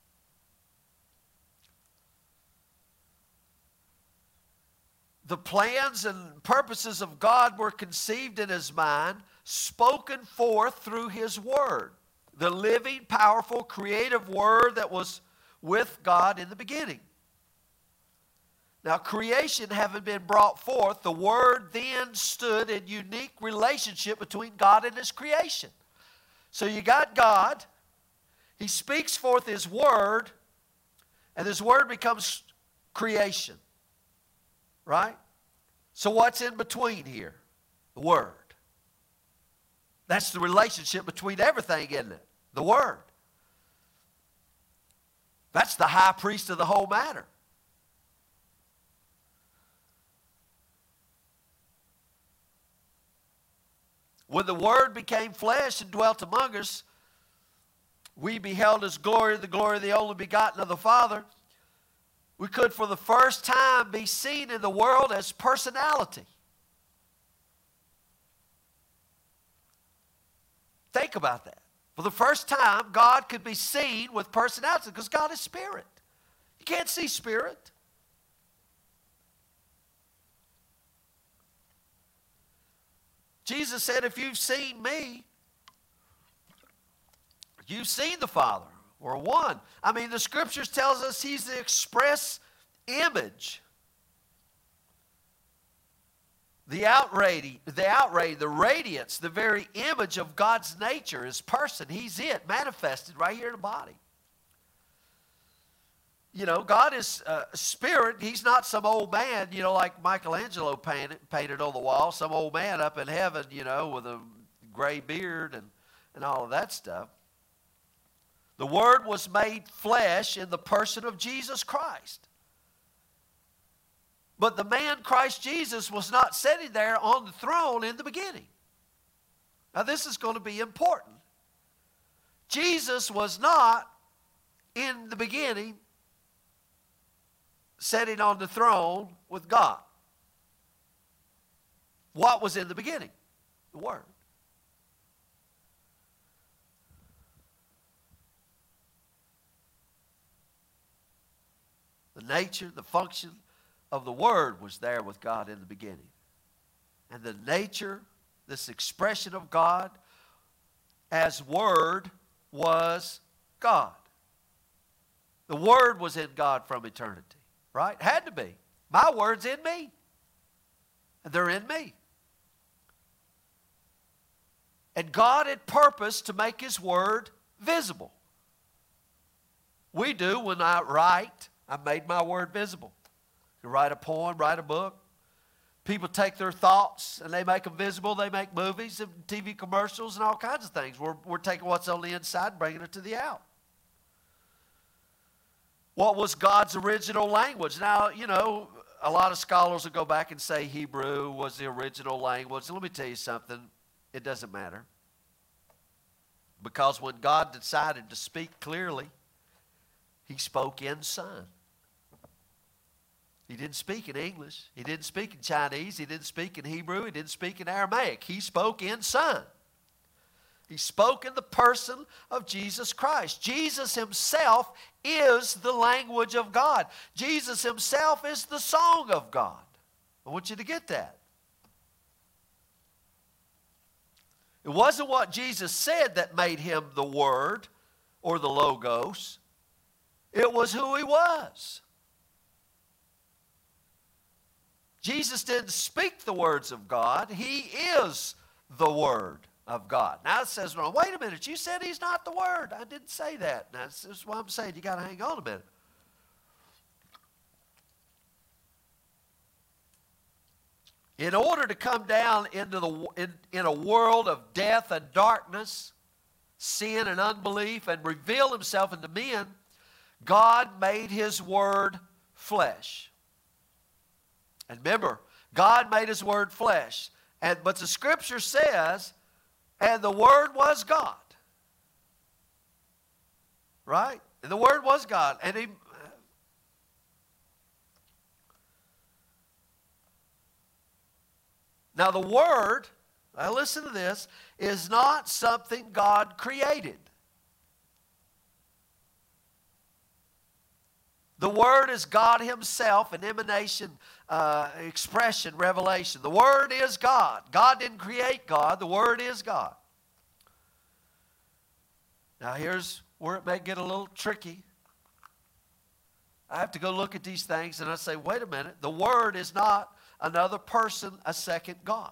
The plans and purposes of God were conceived in his mind, spoken forth through his word. The living, powerful, creative word that was with God in the beginning. Now, creation having been brought forth, the word then stood in unique relationship between God and his creation. So you got God, he speaks forth his word, and his word becomes creation. Right? So what's in between here? The Word. That's the relationship between everything, isn't it? The Word. That's the high priest of the whole matter. When the Word became flesh and dwelt among us, we beheld his glory, the glory of the only begotten of the Father. We could for the first time be seen in the world as personality. Think about that. For the first time, God could be seen with personality because God is spirit. You can't see spirit. Jesus said, if you've seen me, you've seen the Father. Or one. I mean, the Scriptures tells us he's the express image. The outrage, the outrage, the radiance, the very image of God's nature, his person. He's it, manifested right here in the body. You know, God is uh, spirit. He's not some old man, you know, like Michelangelo painted, painted on the wall. Some old man up in heaven, you know, with a gray beard and, and all of that stuff. The Word was made flesh in the person of Jesus Christ. But the man Christ Jesus was not sitting there on the throne in the beginning. Now this is going to be important. Jesus was not in the beginning sitting on the throne with God. What was in the beginning? The Word. The nature, the function of the Word was there with God in the beginning. And the nature, this expression of God as Word was God. The Word was in God from eternity, right? Had to be. My Word's in me. And they're in me. And God had purposed to make His Word visible. We do when I write. I made my Word visible. You write a poem, write a book. People take their thoughts and they make them visible. They make movies and T V commercials and all kinds of things. We're, we're taking what's on the inside and bringing it to the out. What was God's original language? Now, you know, a lot of scholars will go back and say Hebrew was the original language. Let me tell you something. It doesn't matter. Because when God decided to speak clearly, He spoke in Son. He didn't speak in English. He didn't speak in Chinese. He didn't speak in Hebrew. He didn't speak in Aramaic. He spoke in Son. He spoke in the person of Jesus Christ. Jesus Himself is the language of God. Jesus Himself is the song of God. I want you to get that. It wasn't what Jesus said that made Him the Word or the Logos. It was who He was. Jesus didn't speak the words of God. He is the Word of God. Now it says, well, wait a minute, you said He's not the Word. I didn't say that. Now, this is what I'm saying. You got to hang on a minute. In order to come down into the in, in a world of death and darkness, sin and unbelief, and reveal Himself unto men, God made His Word flesh. And remember, God made His Word flesh. And but the Scripture says, and the Word was God. Right? And the Word was God. And He... Now the Word, now listen to this, is not something God created. The Word is God Himself, an emanation, uh, expression, revelation. The Word is God. God didn't create God. The Word is God. Now here's where it may get a little tricky. I have to go look at these things and I say, wait a minute. The Word is not another person, a second God.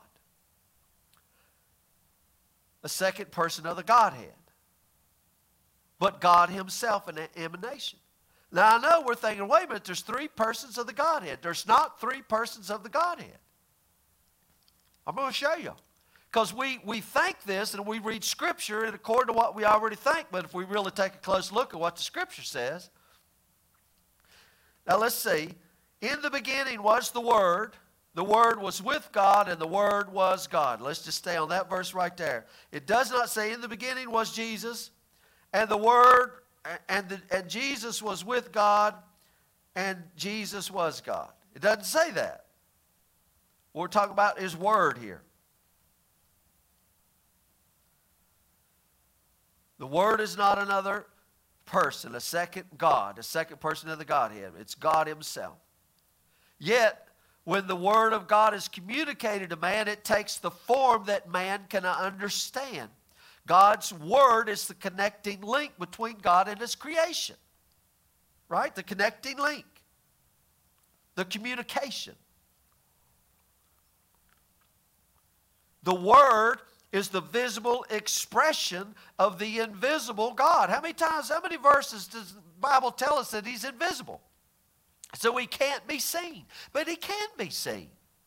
A second person of the Godhead. But God Himself, an emanation. Now I know we're thinking, wait a minute, there's three persons of the Godhead. There's not three persons of the Godhead. I'm going to show you. Because we, we think this and we read Scripture and according to what we already think, but if we really take a close look at what the Scripture says. Now let's see. In the beginning was the Word. The Word was with God and the Word was God. Let's just stay on that verse right there. It does not say in the beginning was Jesus and the Word And, the, and Jesus was with God, and Jesus was God. It doesn't say that. We're talking about His Word here. The Word is not another person, a second God, a second person of the Godhead. It's God Himself. Yet, when the Word of God is communicated to man, it takes the form that man cannot understand. God's Word is the connecting link between God and His creation. Right? The connecting link. The communication. The Word is the visible expression of the invisible God. How many times, how many verses does the Bible tell us that He's invisible? So He can't be seen. But He can be seen.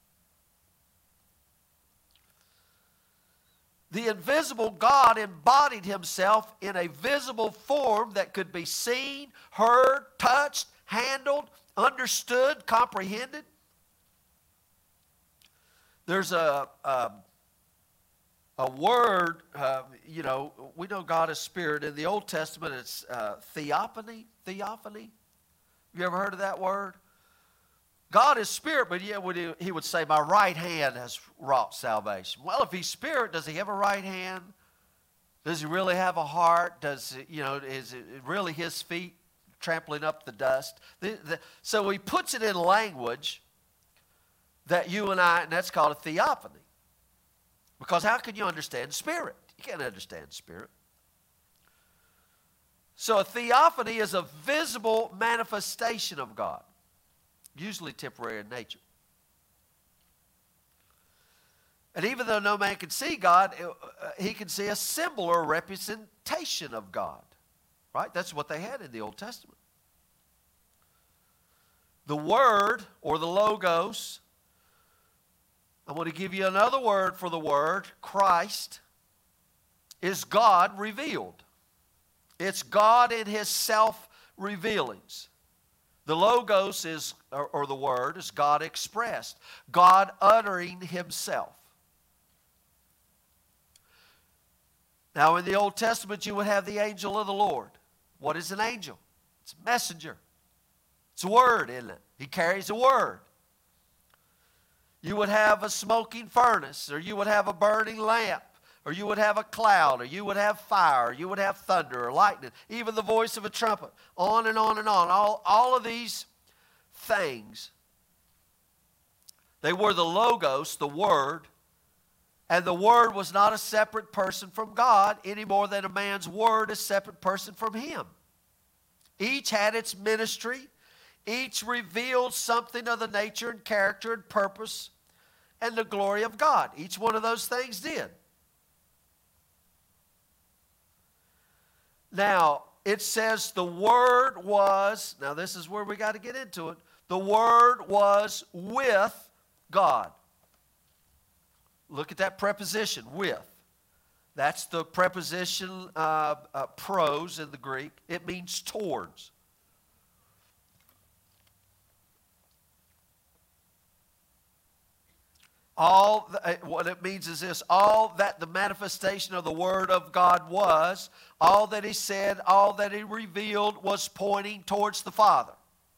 The invisible God embodied Himself in a visible form that could be seen, heard, touched, handled, understood, comprehended. There's a, a a word, uh, you know, we know God is spirit. In the Old Testament, it's uh, theophany. Theophany. You ever heard of that word? God is spirit, but yet would he, he would say, my right hand has wrought salvation. Well, if he's spirit, does he have a right hand? Does he really have a heart? Does it, you know, is it really his feet trampling up the dust? The, the, so he puts it in language that you and I, and that's called a theophany. Because how can you understand spirit? You can't understand spirit. So a theophany is a visible manifestation of God, usually temporary in nature. And even though no man can see God, he can see a symbol or a representation of God. Right? That's what they had in the Old Testament. The Word, or the Logos, I'm going to give you another word for the Word, Christ, is God revealed. It's God in His self-revealings. The Logos is, or, or the Word, is God expressed. God uttering Himself. Now in the Old Testament you would have the angel of the Lord. What is an angel? It's a messenger. It's a word, isn't it? He carries a word. You would have a smoking furnace, or you would have a burning lamp, or you would have a cloud, or you would have fire, or you would have thunder or lightning, even the voice of a trumpet, on and on and on. All, all of these things, they were the Logos, the Word, and the Word was not a separate person from God any more than a man's word is a separate person from him. Each had its ministry. Each revealed something of the nature and character and purpose and the glory of God. Each one of those things did. Now, it says the Word was, now this is where we got to get into it, the Word was with God. Look at that preposition, with. That's the preposition uh, uh, pros in the Greek. It means towards. All, what it means is this, all that the manifestation of the Word of God was, all that He said, all that He revealed was pointing towards the Father.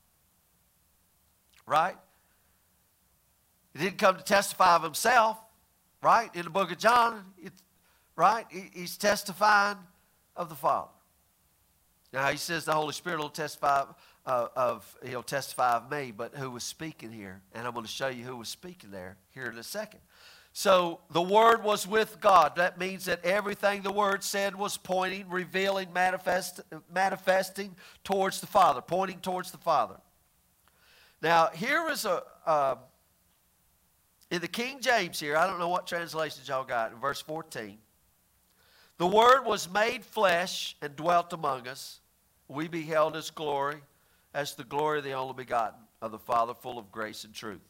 Right? He didn't come to testify of Himself, right? In the book of John, it, right? He, he's testifying of the Father. Now He says the Holy Spirit will testify Uh, of, he'll testify of me, but who was speaking here? And I'm going to show you who was speaking there here in a second. So the Word was with God. That means that everything the Word said was pointing, revealing, manifest, manifesting towards the Father, pointing towards the Father. Now here is a, uh, in the King James here, I don't know what translations y'all got, in verse fourteen. The Word was made flesh and dwelt among us. We beheld His glory, as the glory of the only begotten of the Father, full of grace and truth.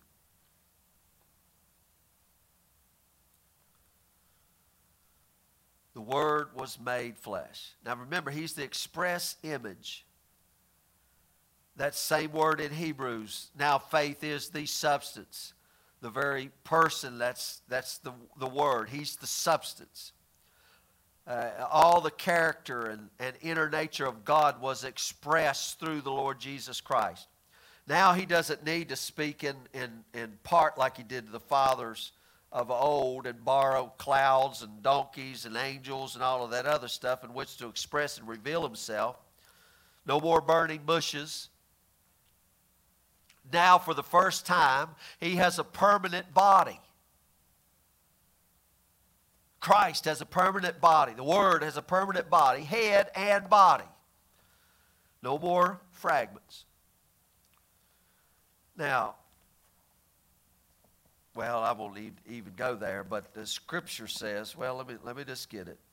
The Word was made flesh. Now remember, He's the express image. That same word in Hebrews. Now faith is the substance. The very person, that's, that's the, the Word. He's the substance. Uh, all the character and, and inner nature of God was expressed through the Lord Jesus Christ. Now He doesn't need to speak in, in, in part like He did to the fathers of old and borrow clouds and donkeys and angels and all of that other stuff in which to express and reveal Himself. No more burning bushes. Now for the first time, He has a permanent body. Christ has a permanent body. The Word has a permanent body, head and body. No more fragments. Now, well, I won't even go there, but the Scripture says, well, let me, let me just get it.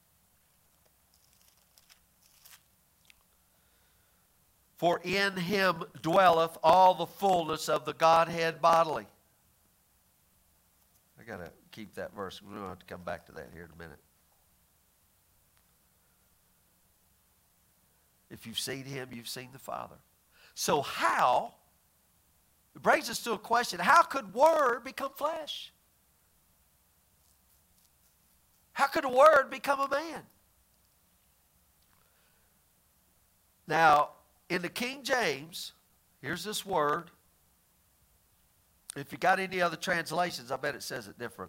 For in Him dwelleth all the fullness of the Godhead bodily. I got to keep that verse. We're going to have to come back to that here in a minute. If you've seen Him, you've seen the Father. So how, it brings us to a question, how could Word become flesh? How could the Word become a man? Now, in the King James, here's this word. If you got any other translations, I bet it says it different.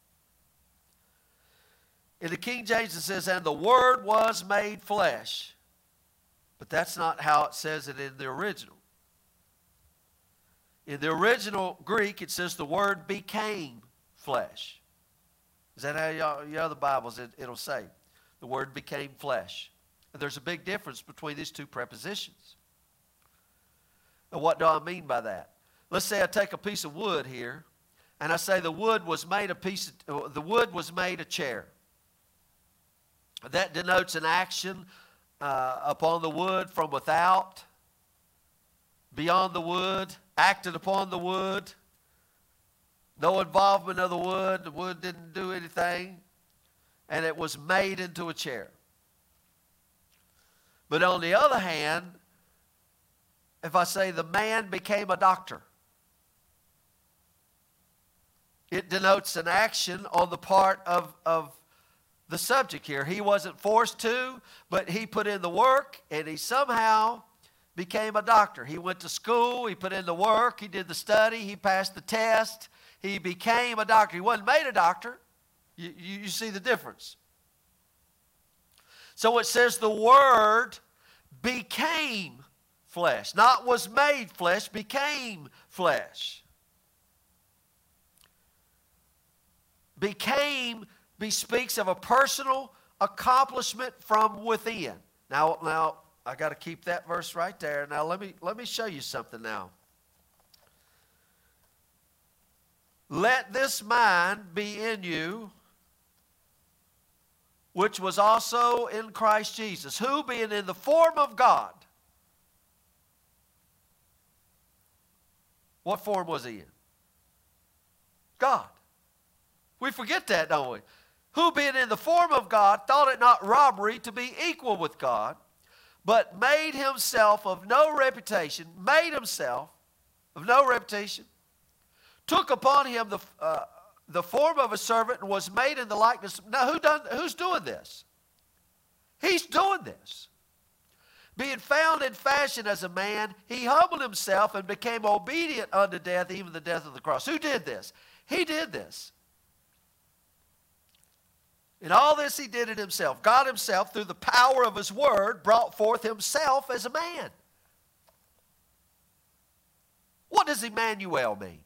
In the King James, it says, and the Word was made flesh. But that's not how it says it in the original. In the original Greek, it says the Word became flesh. Is that how y'all, your other Bibles, it, it'll say? The Word became flesh. And there's a big difference between these two prepositions. And what do I mean by that? Let's say I take a piece of wood here, and I say the wood was made a piece of, the wood was made a chair. That denotes an action uh, upon the wood from without, beyond the wood, acted upon the wood. No involvement of the wood. The wood didn't do anything. And it was made into a chair. But on the other hand, if I say the man became a doctor, it denotes an action on the part of, of the subject here. He wasn't forced to, but he put in the work, and he somehow became a doctor. He went to school, he put in the work, he did the study, he passed the test, he became a doctor. He wasn't made a doctor. You, you, you see the difference. So it says the Word became flesh. Not was made flesh, became flesh. Became bespeaks of a personal accomplishment from within. Now, now I got to keep that verse right there. Now let me let me show you something now. Let this mind be in you, which was also in Christ Jesus, who being in the form of God. What form was he in? God. We forget that, don't we? Who being in the form of God thought it not robbery to be equal with God, but made himself of no reputation, made himself of no reputation, took upon him the, uh, the form of a servant, and was made in the likeness. Now, who done, who's doing this? He's doing this. Being found in fashion as a man, he humbled himself and became obedient unto death, even the death of the cross. Who did this? He did this. In all this he did it himself. God himself, through the power of his word, brought forth himself as a man. What does Emmanuel mean?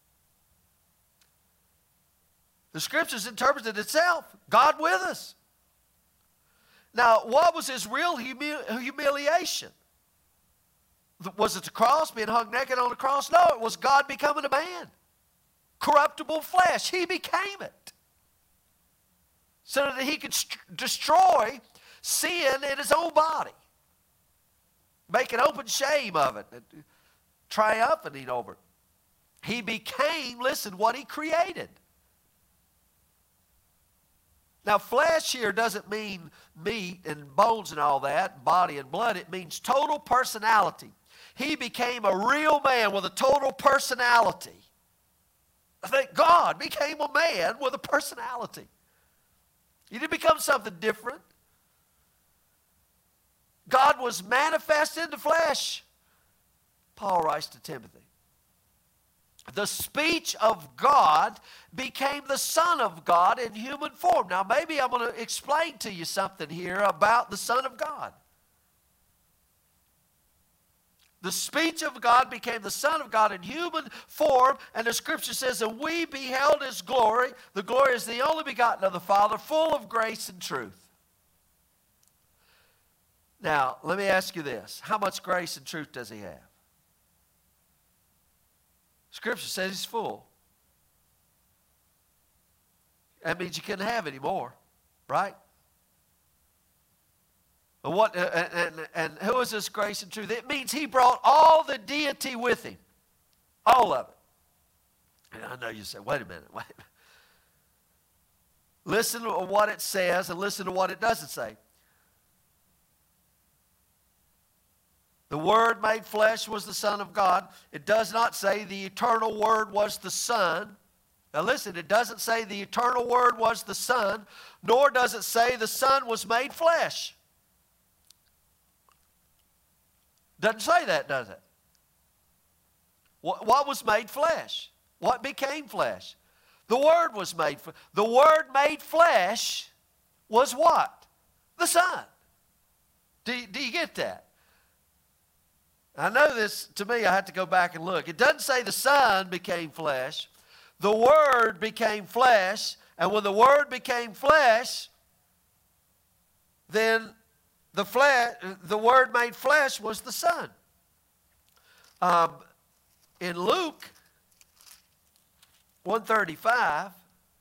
The Scriptures interpreted itself. God with us. Now, what was his real humi- humiliation? Was it the cross, being hung naked on the cross? No, it was God becoming a man. Corruptible flesh. He became it. So that he could st- destroy sin in his own body. Make an open shame of it. Triumphing over it. He became, listen, what he created. Now, flesh here doesn't mean meat and bones and all that, body and blood. It means total personality. He became a real man with a total personality. I think God became a man with a personality. He didn't become something different. God was manifest in the flesh. Paul writes to Timothy. The speech of God became the Son of God in human form. Now, maybe I'm going to explain to you something here about the Son of God. The speech of God became the Son of God in human form, and the Scripture says, and we beheld his glory. The glory is the only begotten of the Father, full of grace and truth. Now, let me ask you this. How much grace and truth does he have? Scripture says he's full. That means you couldn't have any more, right? And, what, and, and, and who is this grace and truth? It means he brought all the deity with him. All of it. And I know you say, wait a minute, wait a minute. Listen to what it says and listen to what it doesn't say. The Word made flesh was the Son of God. It does not say the eternal Word was the Son. Now listen, it doesn't say the eternal Word was the Son, nor does it say the Son was made flesh. Doesn't say that, does it? What, what was made flesh? What became flesh? The Word was made flesh. The Word made flesh was what? The Son. Do you, do you get that? I know this, to me, I have to go back and look. It doesn't say the Son became flesh. The Word became flesh, and when the Word became flesh, then the flesh, the Word made flesh was the Son. Um, in Luke one thirty-five,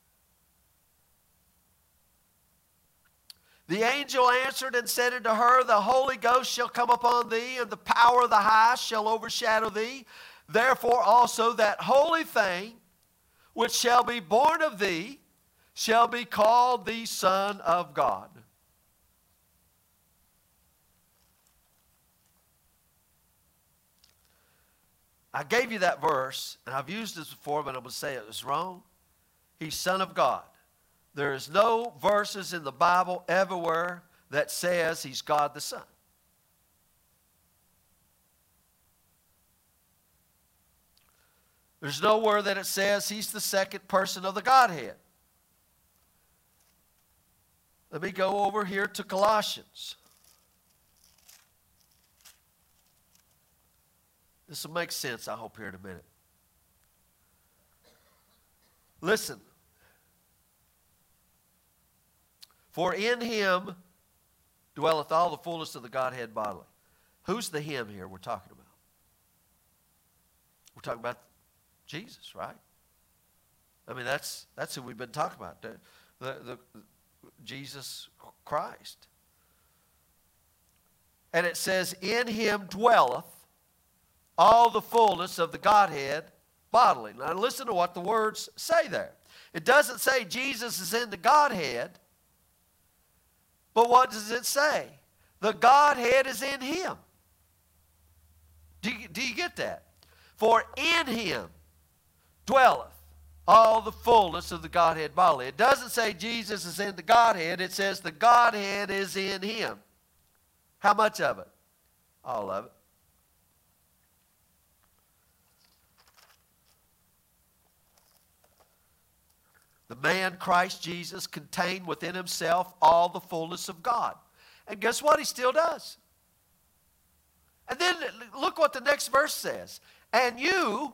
the angel answered and said unto her, the Holy Ghost shall come upon thee, and the power of the highest shall overshadow thee. Therefore also that holy thing which shall be born of thee shall be called the Son of God. I gave you that verse, and I've used this before, but I'm going to say it was wrong. He's Son of God. There is no verses in the Bible everywhere that says he's God the Son. There's nowhere that it says he's the second person of the Godhead. Let me go over here to Colossians. This will make sense, I hope, here in a minute. Listen. For in him dwelleth all the fullness of the Godhead bodily. Who's the him here we're talking about? We're talking about Jesus, right? I mean, that's that's who we've been talking about. The, the, the Jesus Christ. And it says, in him dwelleth all the fullness of the Godhead bodily. Now listen to what the words say there. It doesn't say Jesus is in the Godhead, but what does it say? The Godhead is in him. Do you, do you get that? For in him dwelleth all the fullness of the Godhead bodily. It doesn't say Jesus is in the Godhead. It says the Godhead is in him. How much of it? All of it. The man, Christ Jesus, contained within himself all the fullness of God. And guess what? He still does. And then look what the next verse says. And you,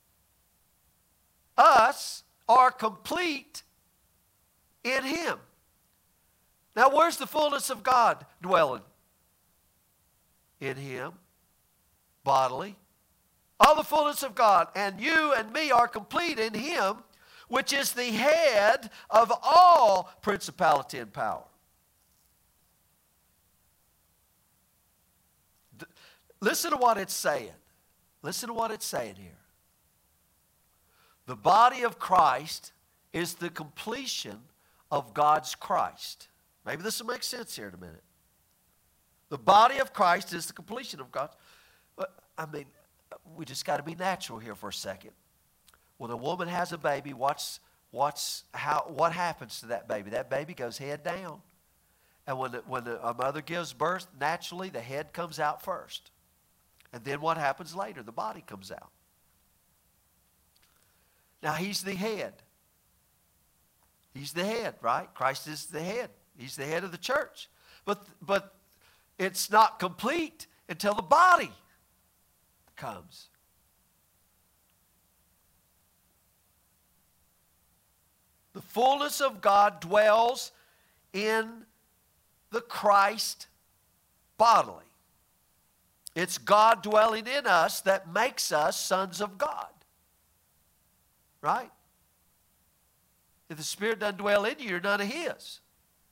us, are complete in him. Now, where's the fullness of God dwelling? In him, bodily. All the fullness of God. And you and me are complete in him, which is the head of all principality and power. D- Listen to what it's saying. Listen to what it's saying here. The body of Christ is the completion of God's Christ. Maybe this will make sense here in a minute. The body of Christ is the completion of God. I mean, we just got to be natural here for a second. When a woman has a baby, what's, what's, how, what happens to that baby? That baby goes head down. And when, the, when the, a mother gives birth, naturally the head comes out first. And then what happens later? The body comes out. Now he's the head. He's the head, right? Christ is the head. He's the head of the church. But, but it's not complete until the body comes. The fullness of God dwells in the Christ bodily. It's God dwelling in us that makes us sons of God. Right? If the Spirit doesn't dwell in you, you're none of his.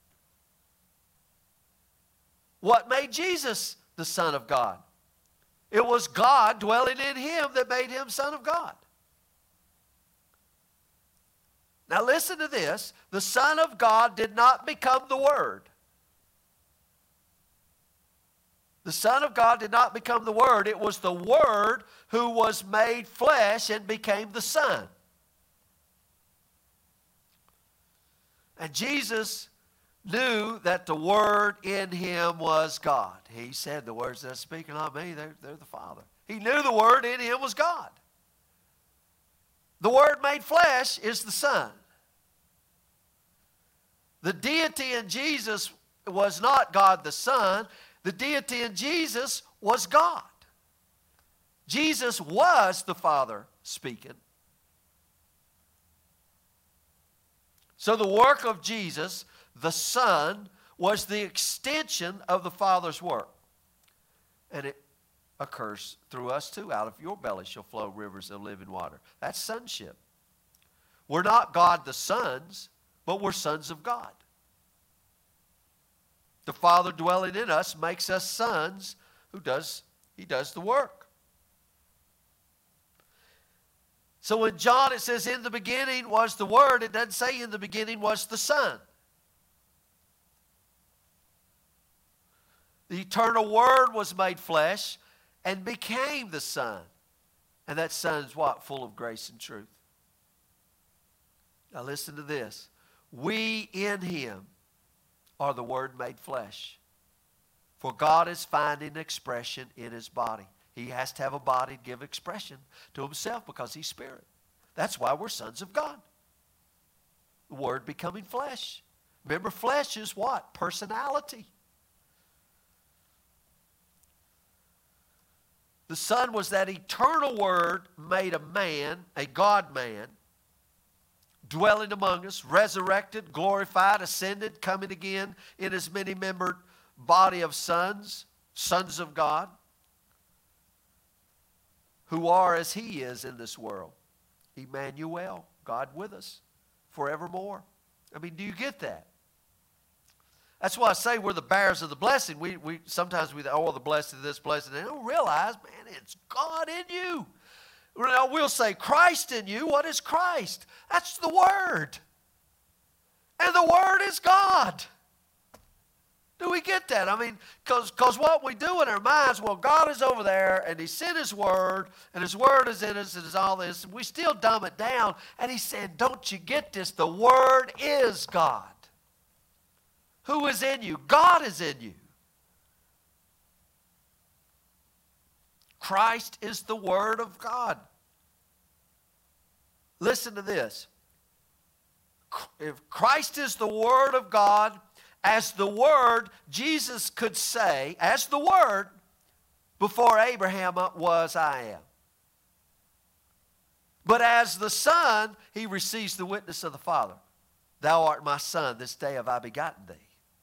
What made Jesus the Son of God? It was God dwelling in him that made him Son of God. Now listen to this. The Son of God did not become the Word. The Son of God did not become the Word. It was the Word who was made flesh and became the Son. And Jesus knew that the Word in him was God. He said, the words that are speaking on me, they're, they're the Father. He knew the Word in him was God. The Word made flesh is the Son. The deity in Jesus was not God the Son. The deity in Jesus was God. Jesus was the Father speaking. So the work of Jesus, the Son, was the extension of the Father's work. And it occurs through us too. Out of your belly shall flow rivers of living water. That's sonship. We're not God the sons, but we're sons of God. The Father dwelling in us makes us sons who does, he does the work. So when John, it says, in the beginning was the Word, it doesn't say in the beginning was the Son. The eternal Word was made flesh and became the Son. And that Son is what? Full of grace and truth. Now listen to this. We in Him are the Word made flesh. For God is finding expression in His body. He has to have a body to give expression to Himself because He's Spirit. That's why we're sons of God. The Word becoming flesh. Remember, flesh is what? Personality. The Son was that eternal Word made a man, a God-man, dwelling among us, resurrected, glorified, ascended, coming again in His many-membered body of sons, sons of God, who are as He is in this world. Emmanuel, God with us forevermore. I mean, do you get that? That's why I say we're the bearers of the blessing. We, we sometimes we oh, the blessing of this blessing. They don't realize, man, it's God in you. We'll say Christ in you. What is Christ? That's the Word. And the Word is God. Do we get that? I mean, because what we do in our minds, well, God is over there, and He sent His Word, and His Word is in us, and is all this. And we still dumb it down. And He said, don't you get this? The Word is God. Who is in you? God is in you. Christ is the Word of God. Listen to this. If Christ is the Word of God, as the Word, Jesus could say, as the Word, before Abraham was, I am. But as the Son, He receives the witness of the Father. Thou art my Son, this day have I begotten thee.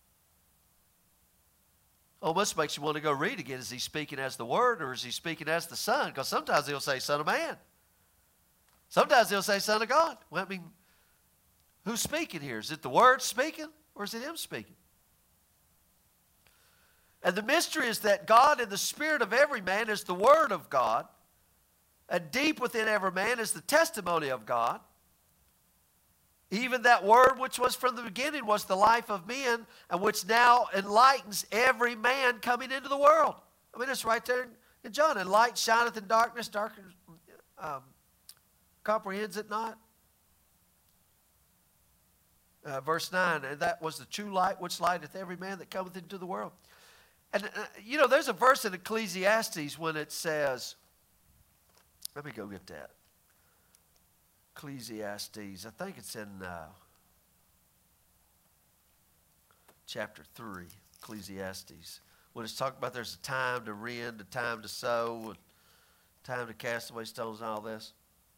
Almost makes you want to go read again. Is He speaking as the Word or is He speaking as the Son? Because sometimes He'll say Son of Man. Sometimes He'll say Son of God. Well, I mean, who's speaking here? Is it the Word speaking or is it Him speaking? And the mystery is that God in the spirit of every man is the Word of God. And deep within every man is the testimony of God. Even that Word which was from the beginning was the life of men, and which now enlightens every man coming into the world. I mean, it's right there in John. And light shineth in darkness, darkness um, comprehends it not. Uh, verse nine, and that was the true light which lighteth every man that cometh into the world. And, uh, you know, there's a verse in Ecclesiastes when it says, let me go get that. Ecclesiastes, I think it's in uh, chapter three, Ecclesiastes. When it's talking about there's a time to rend, a time to sow, a time to cast away stones and all this.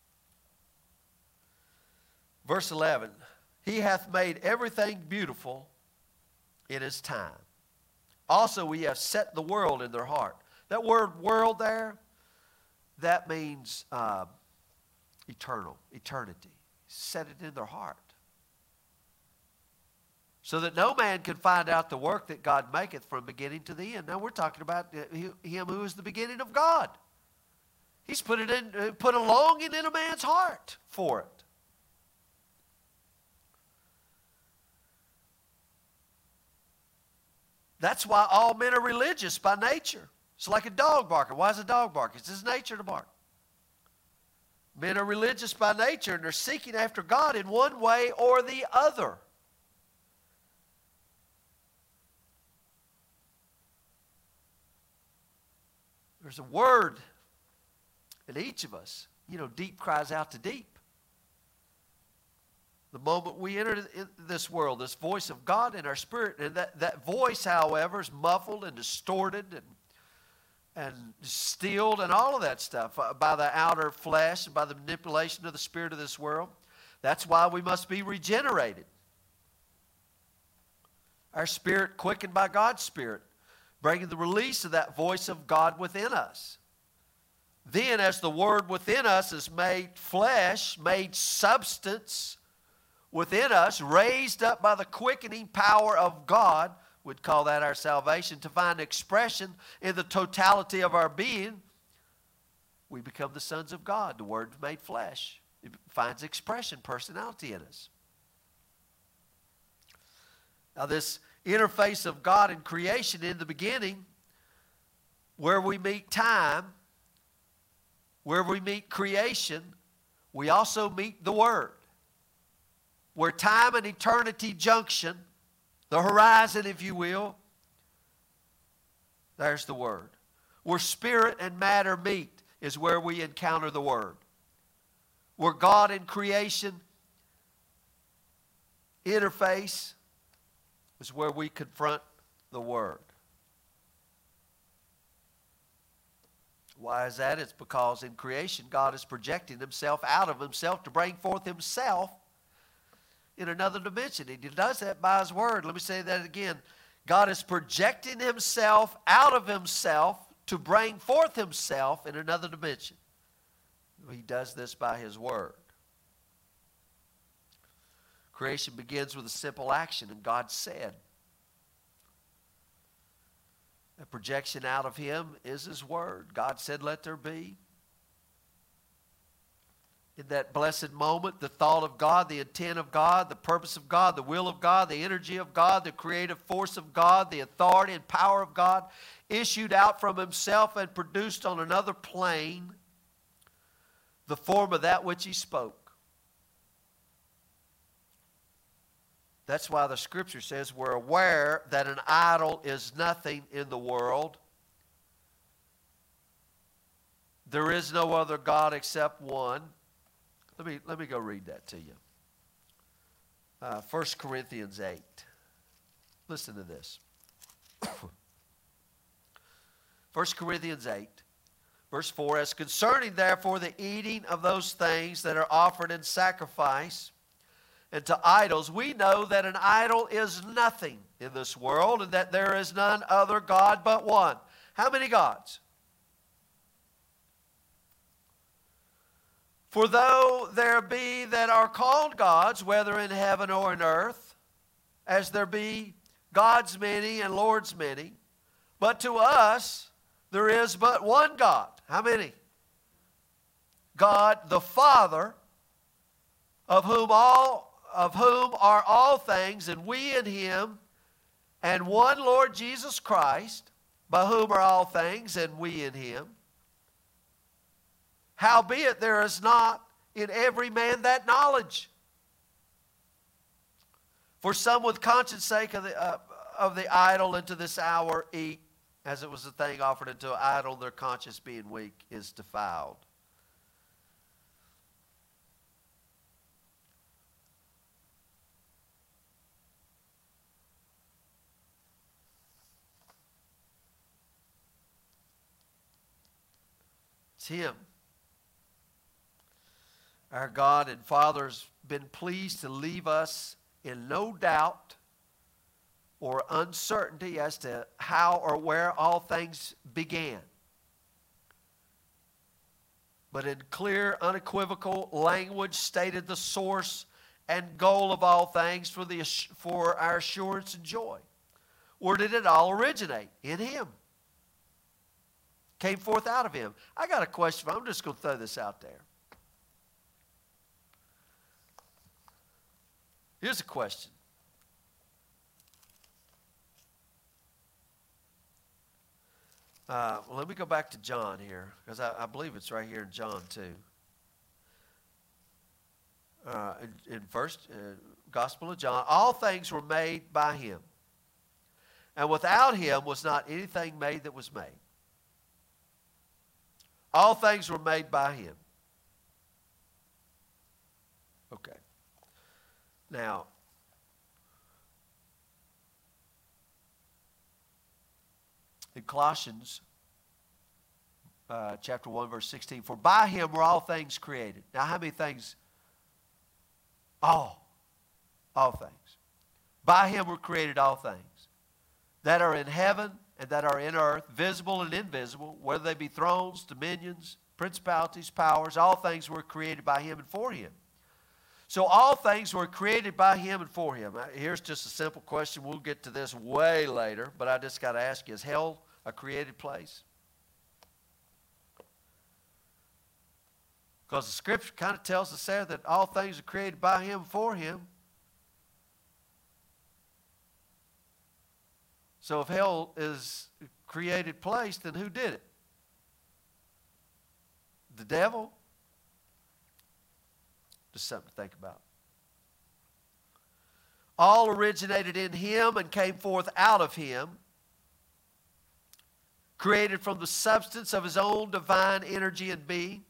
Verse eleven, He hath made everything beautiful in His time. Also we have set the world in their heart. That word world there, that means uh, eternal, eternity. Set it in their heart. So that no man can find out the work that God maketh from beginning to the end. Now we're talking about Him who is the beginning of God. He's put it in, put a longing in a man's heart for it. That's why all men are religious by nature. It's like a dog barking. Why is a dog barking? It's his nature to bark. Men are religious by nature, and they're seeking after God in one way or the other. There's a word in each of us. You know, deep cries out to deep. The moment we enter this world, this voice of God in our spirit, and that, that voice, however, is muffled and distorted and, and stilled and all of that stuff by the outer flesh and by the manipulation of the spirit of this world. That's why we must be regenerated. Our spirit quickened by God's Spirit, bringing the release of that voice of God within us. Then as the Word within us is made flesh, made substance within us, raised up by the quickening power of God, we'd call that our salvation, to find expression in the totality of our being, we become the sons of God. The Word made flesh. It finds expression, personality in us. Now this interface of God and creation in the beginning, where we meet time, where we meet creation, we also meet the Word. Where time and eternity junction, the horizon, if you will, there's the Word. Where spirit and matter meet is where we encounter the Word. Where God and creation interface is where we confront the Word. Why is that? It's because in creation God is projecting Himself out of Himself to bring forth Himself in another dimension. He does that by His Word. Let me say that again. God is projecting Himself out of Himself to bring forth Himself in another dimension. He does this by His Word. Creation begins with a simple action, and God said. A projection out of Him is His Word. God said, let there be. In that blessed moment, the thought of God, the intent of God, the purpose of God, the will of God, the energy of God, the creative force of God, the authority and power of God issued out from Himself and produced on another plane the form of that which He spoke. That's why the Scripture says we're aware that an idol is nothing in the world. There is no other God except one. Let me, let me go read that to you. Uh, First Corinthians eight. Listen to this. First Corinthians eight, verse four. As concerning therefore the eating of those things that are offered in sacrifice and to idols, we know that an idol is nothing in this world, and that there is none other God but one. How many gods? For though there be that are called gods, whether in heaven or in earth, as there be gods many and lords many, but to us there is but one God. How many? God the Father, of whom all of whom are all things, and we in Him, and one Lord Jesus Christ, by whom are all things, and we in Him. Howbeit there is not in every man that knowledge. For some with conscience sake of the, uh, of the idol into this hour eat, as it was a thing offered unto an idol, their conscience being weak is defiled. It's Him. Our God and Father has been pleased to leave us in no doubt or uncertainty as to how or where all things began, but in clear, unequivocal language stated the source and goal of all things for, the, for our assurance and joy. Where did it all originate? In Him. Came forth out of Him. I got a question. I'm just going to throw this out there. Here's a question. Uh, well, let me go back to John here, because I, I believe it's right here in John two. Uh, in, in first uh, Gospel of John, all things were made by Him, and without Him was not anything made that was made. All things were made by him. Okay. Now, in Colossians uh, chapter one, verse sixteen, for by him were all things created. Now, how many things? All. All things. By him were created all things that are in heaven and that are in earth, visible and invisible, whether they be thrones, dominions, principalities, powers. All things were created by him and for him. So all things were created by him and for him. Here's just a simple question. We'll get to this way later, but I just got to ask you, is hell a created place? Because the scripture kind of tells us there that all things are created by him and for him. So if hell is a created place, then who did it? The devil? Just something to think about. All originated in him and came forth out of him, created from the substance of his own divine energy and being.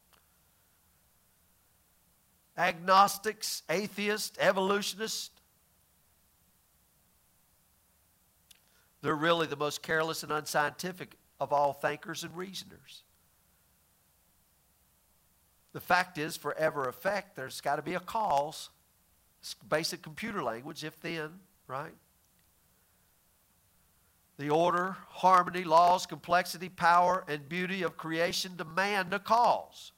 Agnostics, atheists, evolutionists, they're really the most careless and unscientific of all thinkers and reasoners. The fact is, for ever effect, there's got to be a cause. It's basic computer language, if then, right? The order, harmony, laws, complexity, power, and beauty of creation demand a cause.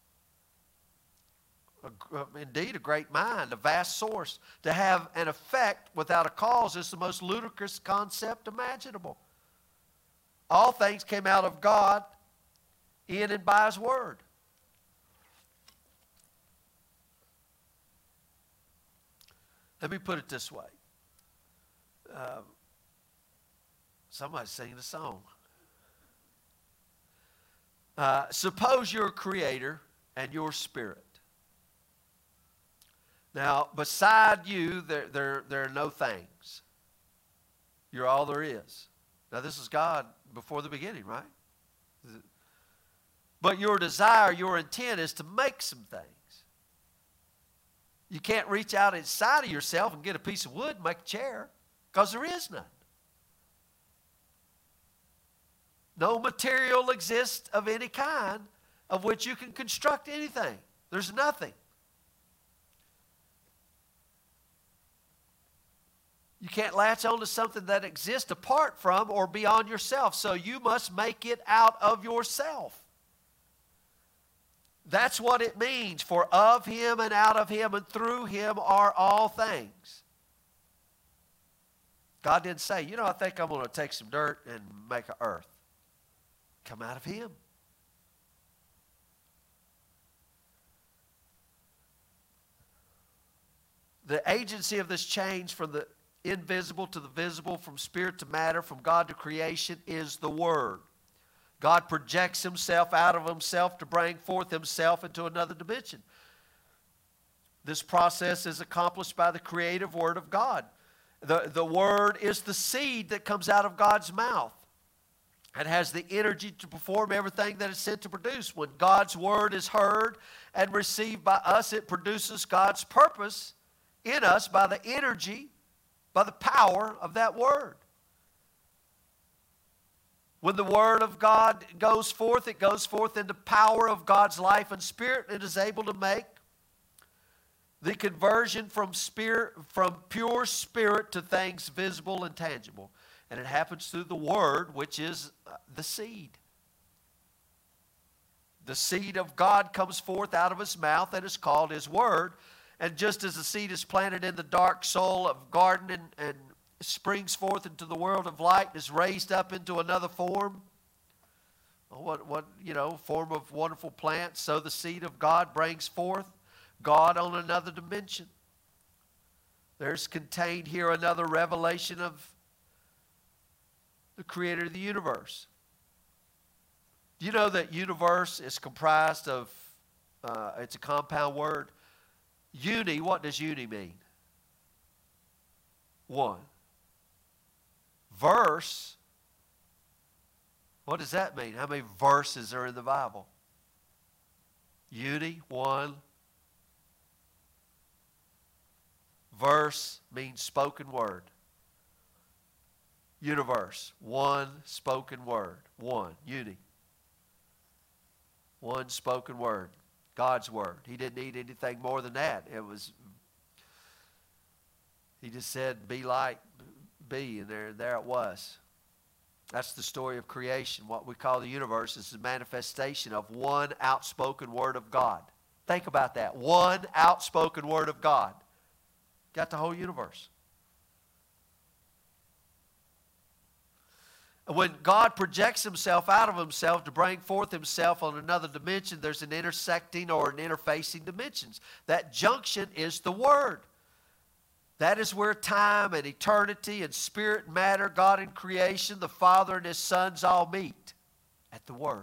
A, indeed, a great mind, a vast source. To have an effect without a cause is the most ludicrous concept imaginable. All things came out of God in and by his word. Let me put it this way. Um, somebody's singing a song. Uh, suppose you're a creator and you're spirit. Now, beside you, there, there, there are no things. You're all there is. Now, this is God before the beginning, right? But your desire, your intent is to make some things. You can't reach out inside of yourself and get a piece of wood and make a chair, because there is none. No material exists of any kind of which you can construct anything. There's nothing. You can't latch on to something that exists apart from or beyond yourself, so you must make it out of yourself. That's what it means, for of him and out of him and through him are all things. God didn't say, you know, I think I'm going to take some dirt and make an earth. Come out of him. The agency of this change from the invisible to the visible, from spirit to matter, from God to creation, is the Word. God projects himself out of himself to bring forth himself into another dimension. This process is accomplished by the creative Word of God. The, the Word is the seed that comes out of God's mouth and has the energy to perform everything that it's sent to produce. When God's Word is heard and received by us, it produces God's purpose in us by the energy, by the power of that Word. When the Word of God goes forth, it goes forth in the power of God's life and spirit, and is able to make the conversion from spirit, from pure spirit to things visible and tangible. And it happens through the Word, which is the seed. The seed of God comes forth out of his mouth and is called his Word. And just as the seed is planted in the dark soil of garden and, and springs forth into the world of light and is raised up into another form, what, what, you know, form of wonderful plant, so the seed of God brings forth God on another dimension. There's contained here another revelation of the creator of the universe. Do you know that universe is comprised of, uh, it's a compound word. Uni, what does uni mean? One. Verse, What does that mean? How many verses are in the Bible? Uni, one. Verse means spoken word. Universe, one spoken word. One, uni. One spoken word. God's word. He didn't need anything more than that. It was, he just said, be light, be, and there, there it was. That's the story of creation. What we call the universe is the manifestation of one outspoken word of God. Think about that. One outspoken word of God. Got the whole universe. When God projects himself out of himself to bring forth himself on another dimension, there's an intersecting or an interfacing dimensions. That junction is the Word. That is where time and eternity and spirit and matter, God and creation, the Father and his sons all meet at the Word.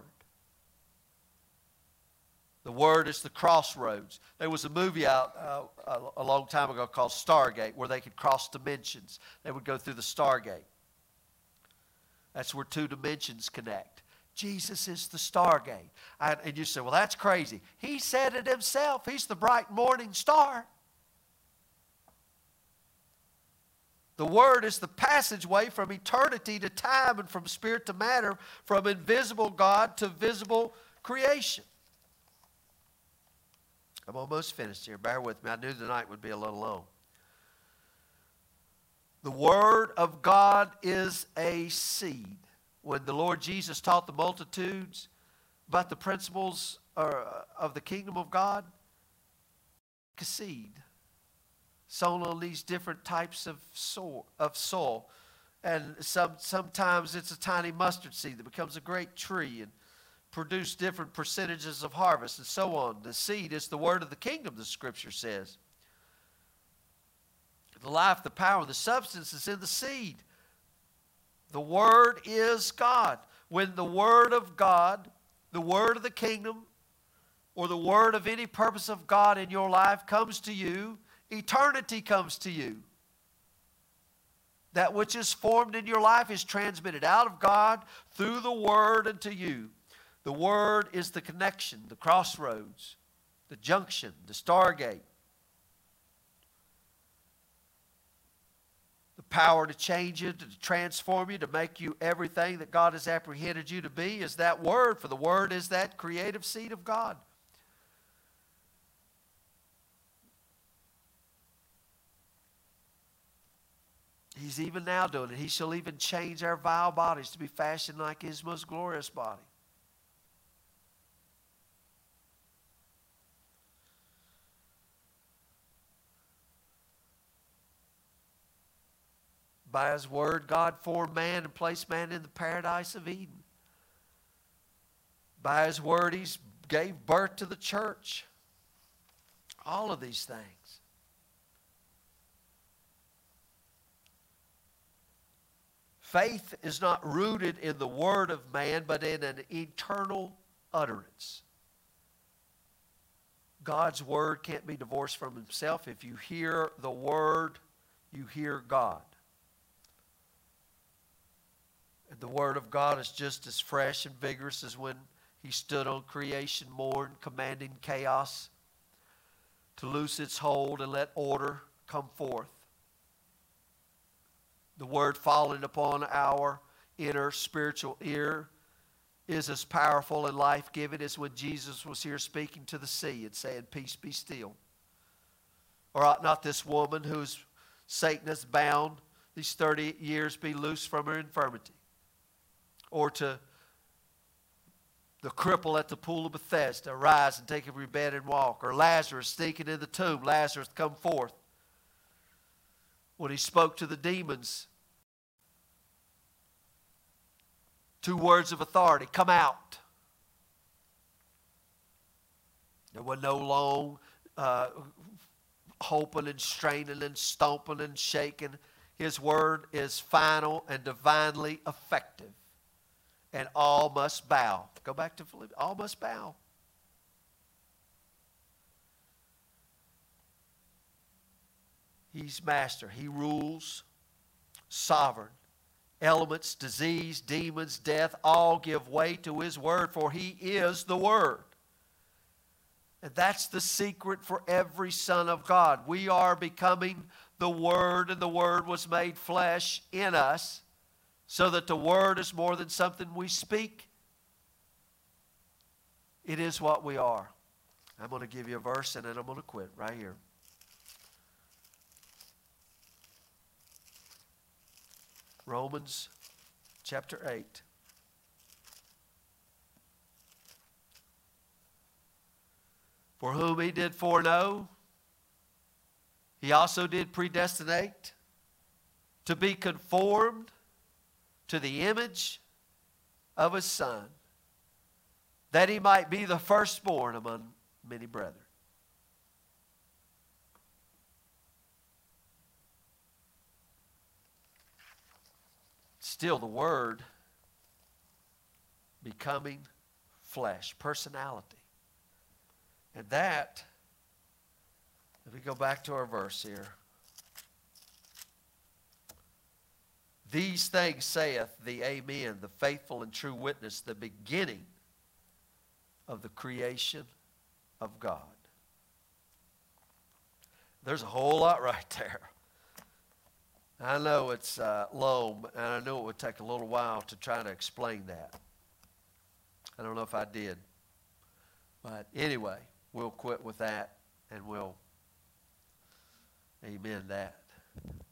The Word is the crossroads. There was a movie out uh, a long time ago called Stargate where they could cross dimensions. They would go through the Stargate. That's where two dimensions connect. Jesus is the Stargate. I, and you say, well, that's crazy. He said it himself. He's the bright morning star. The Word is the passageway from eternity to time and from spirit to matter, from invisible God to visible creation. I'm almost finished here. Bear with me. I knew the night would be a little long. The Word of God is a seed. When the Lord Jesus taught the multitudes about the principles of the kingdom of God, a seed sown on these different types of soil. Of soil. And some, sometimes it's a tiny mustard seed that becomes a great tree and produce different percentages of harvest and so on. The seed is the word of the kingdom, the Scripture says. The life, the power, the substance is in the seed. The Word is God. When the Word of God, the Word of the kingdom, or the Word of any purpose of God in your life comes to you, eternity comes to you. That which is formed in your life is transmitted out of God through the Word unto you. The Word is the connection, the crossroads, the junction, the stargate. Power to change you, to transform you, to make you everything that God has apprehended you to be is that Word, for the Word is that creative seed of God. He's even now doing it. He shall even change our vile bodies to be fashioned like his most glorious body. By his word, God formed man and placed man in the paradise of Eden. By his word, he gave birth to the church. All of these things. Faith is not rooted in the word of man, but in an eternal utterance. God's word can't be divorced from himself. If you hear the word, you hear God. And the Word of God is just as fresh and vigorous as when he stood on creation morn, commanding chaos to loose its hold and let order come forth. The Word falling upon our inner spiritual ear is as powerful and life-giving as when Jesus was here speaking to the sea and saying, peace be still. Or ought not this woman whose Satan has bound these thirty years be loosed from her infirmity? Or to the cripple at the pool of Bethesda, arise and take up your bed and walk. Or Lazarus sneaking in the tomb, Lazarus come forth. When he spoke to the demons, two words of authority, come out. There was no long uh, hoping and straining and stomping and shaking. His word is final and divinely effective. And all must bow. Go back to Philippians. All must bow. He's master. He rules, sovereign. Elements, disease, demons, death, all give way to His Word, for He is the Word. And that's the secret for every son of God. We are becoming the Word, and the Word was made flesh in us, so that the Word is more than something we speak. It is what we are. I'm going to give you a verse, and then I'm going to quit right here. Romans chapter eight. For whom He did foreknow, He also did predestinate to be conformed to the image of His Son, that He might be the firstborn among many brethren. Still the Word becoming flesh, personality. And that, if we go back to our verse here. These things saith the Amen, the faithful and true witness, the beginning of the creation of God. There's a whole lot right there. I know it's uh, long, and I know it would take a little while to try to explain that. I don't know if I did. But anyway, we'll quit with that, and we'll amen that.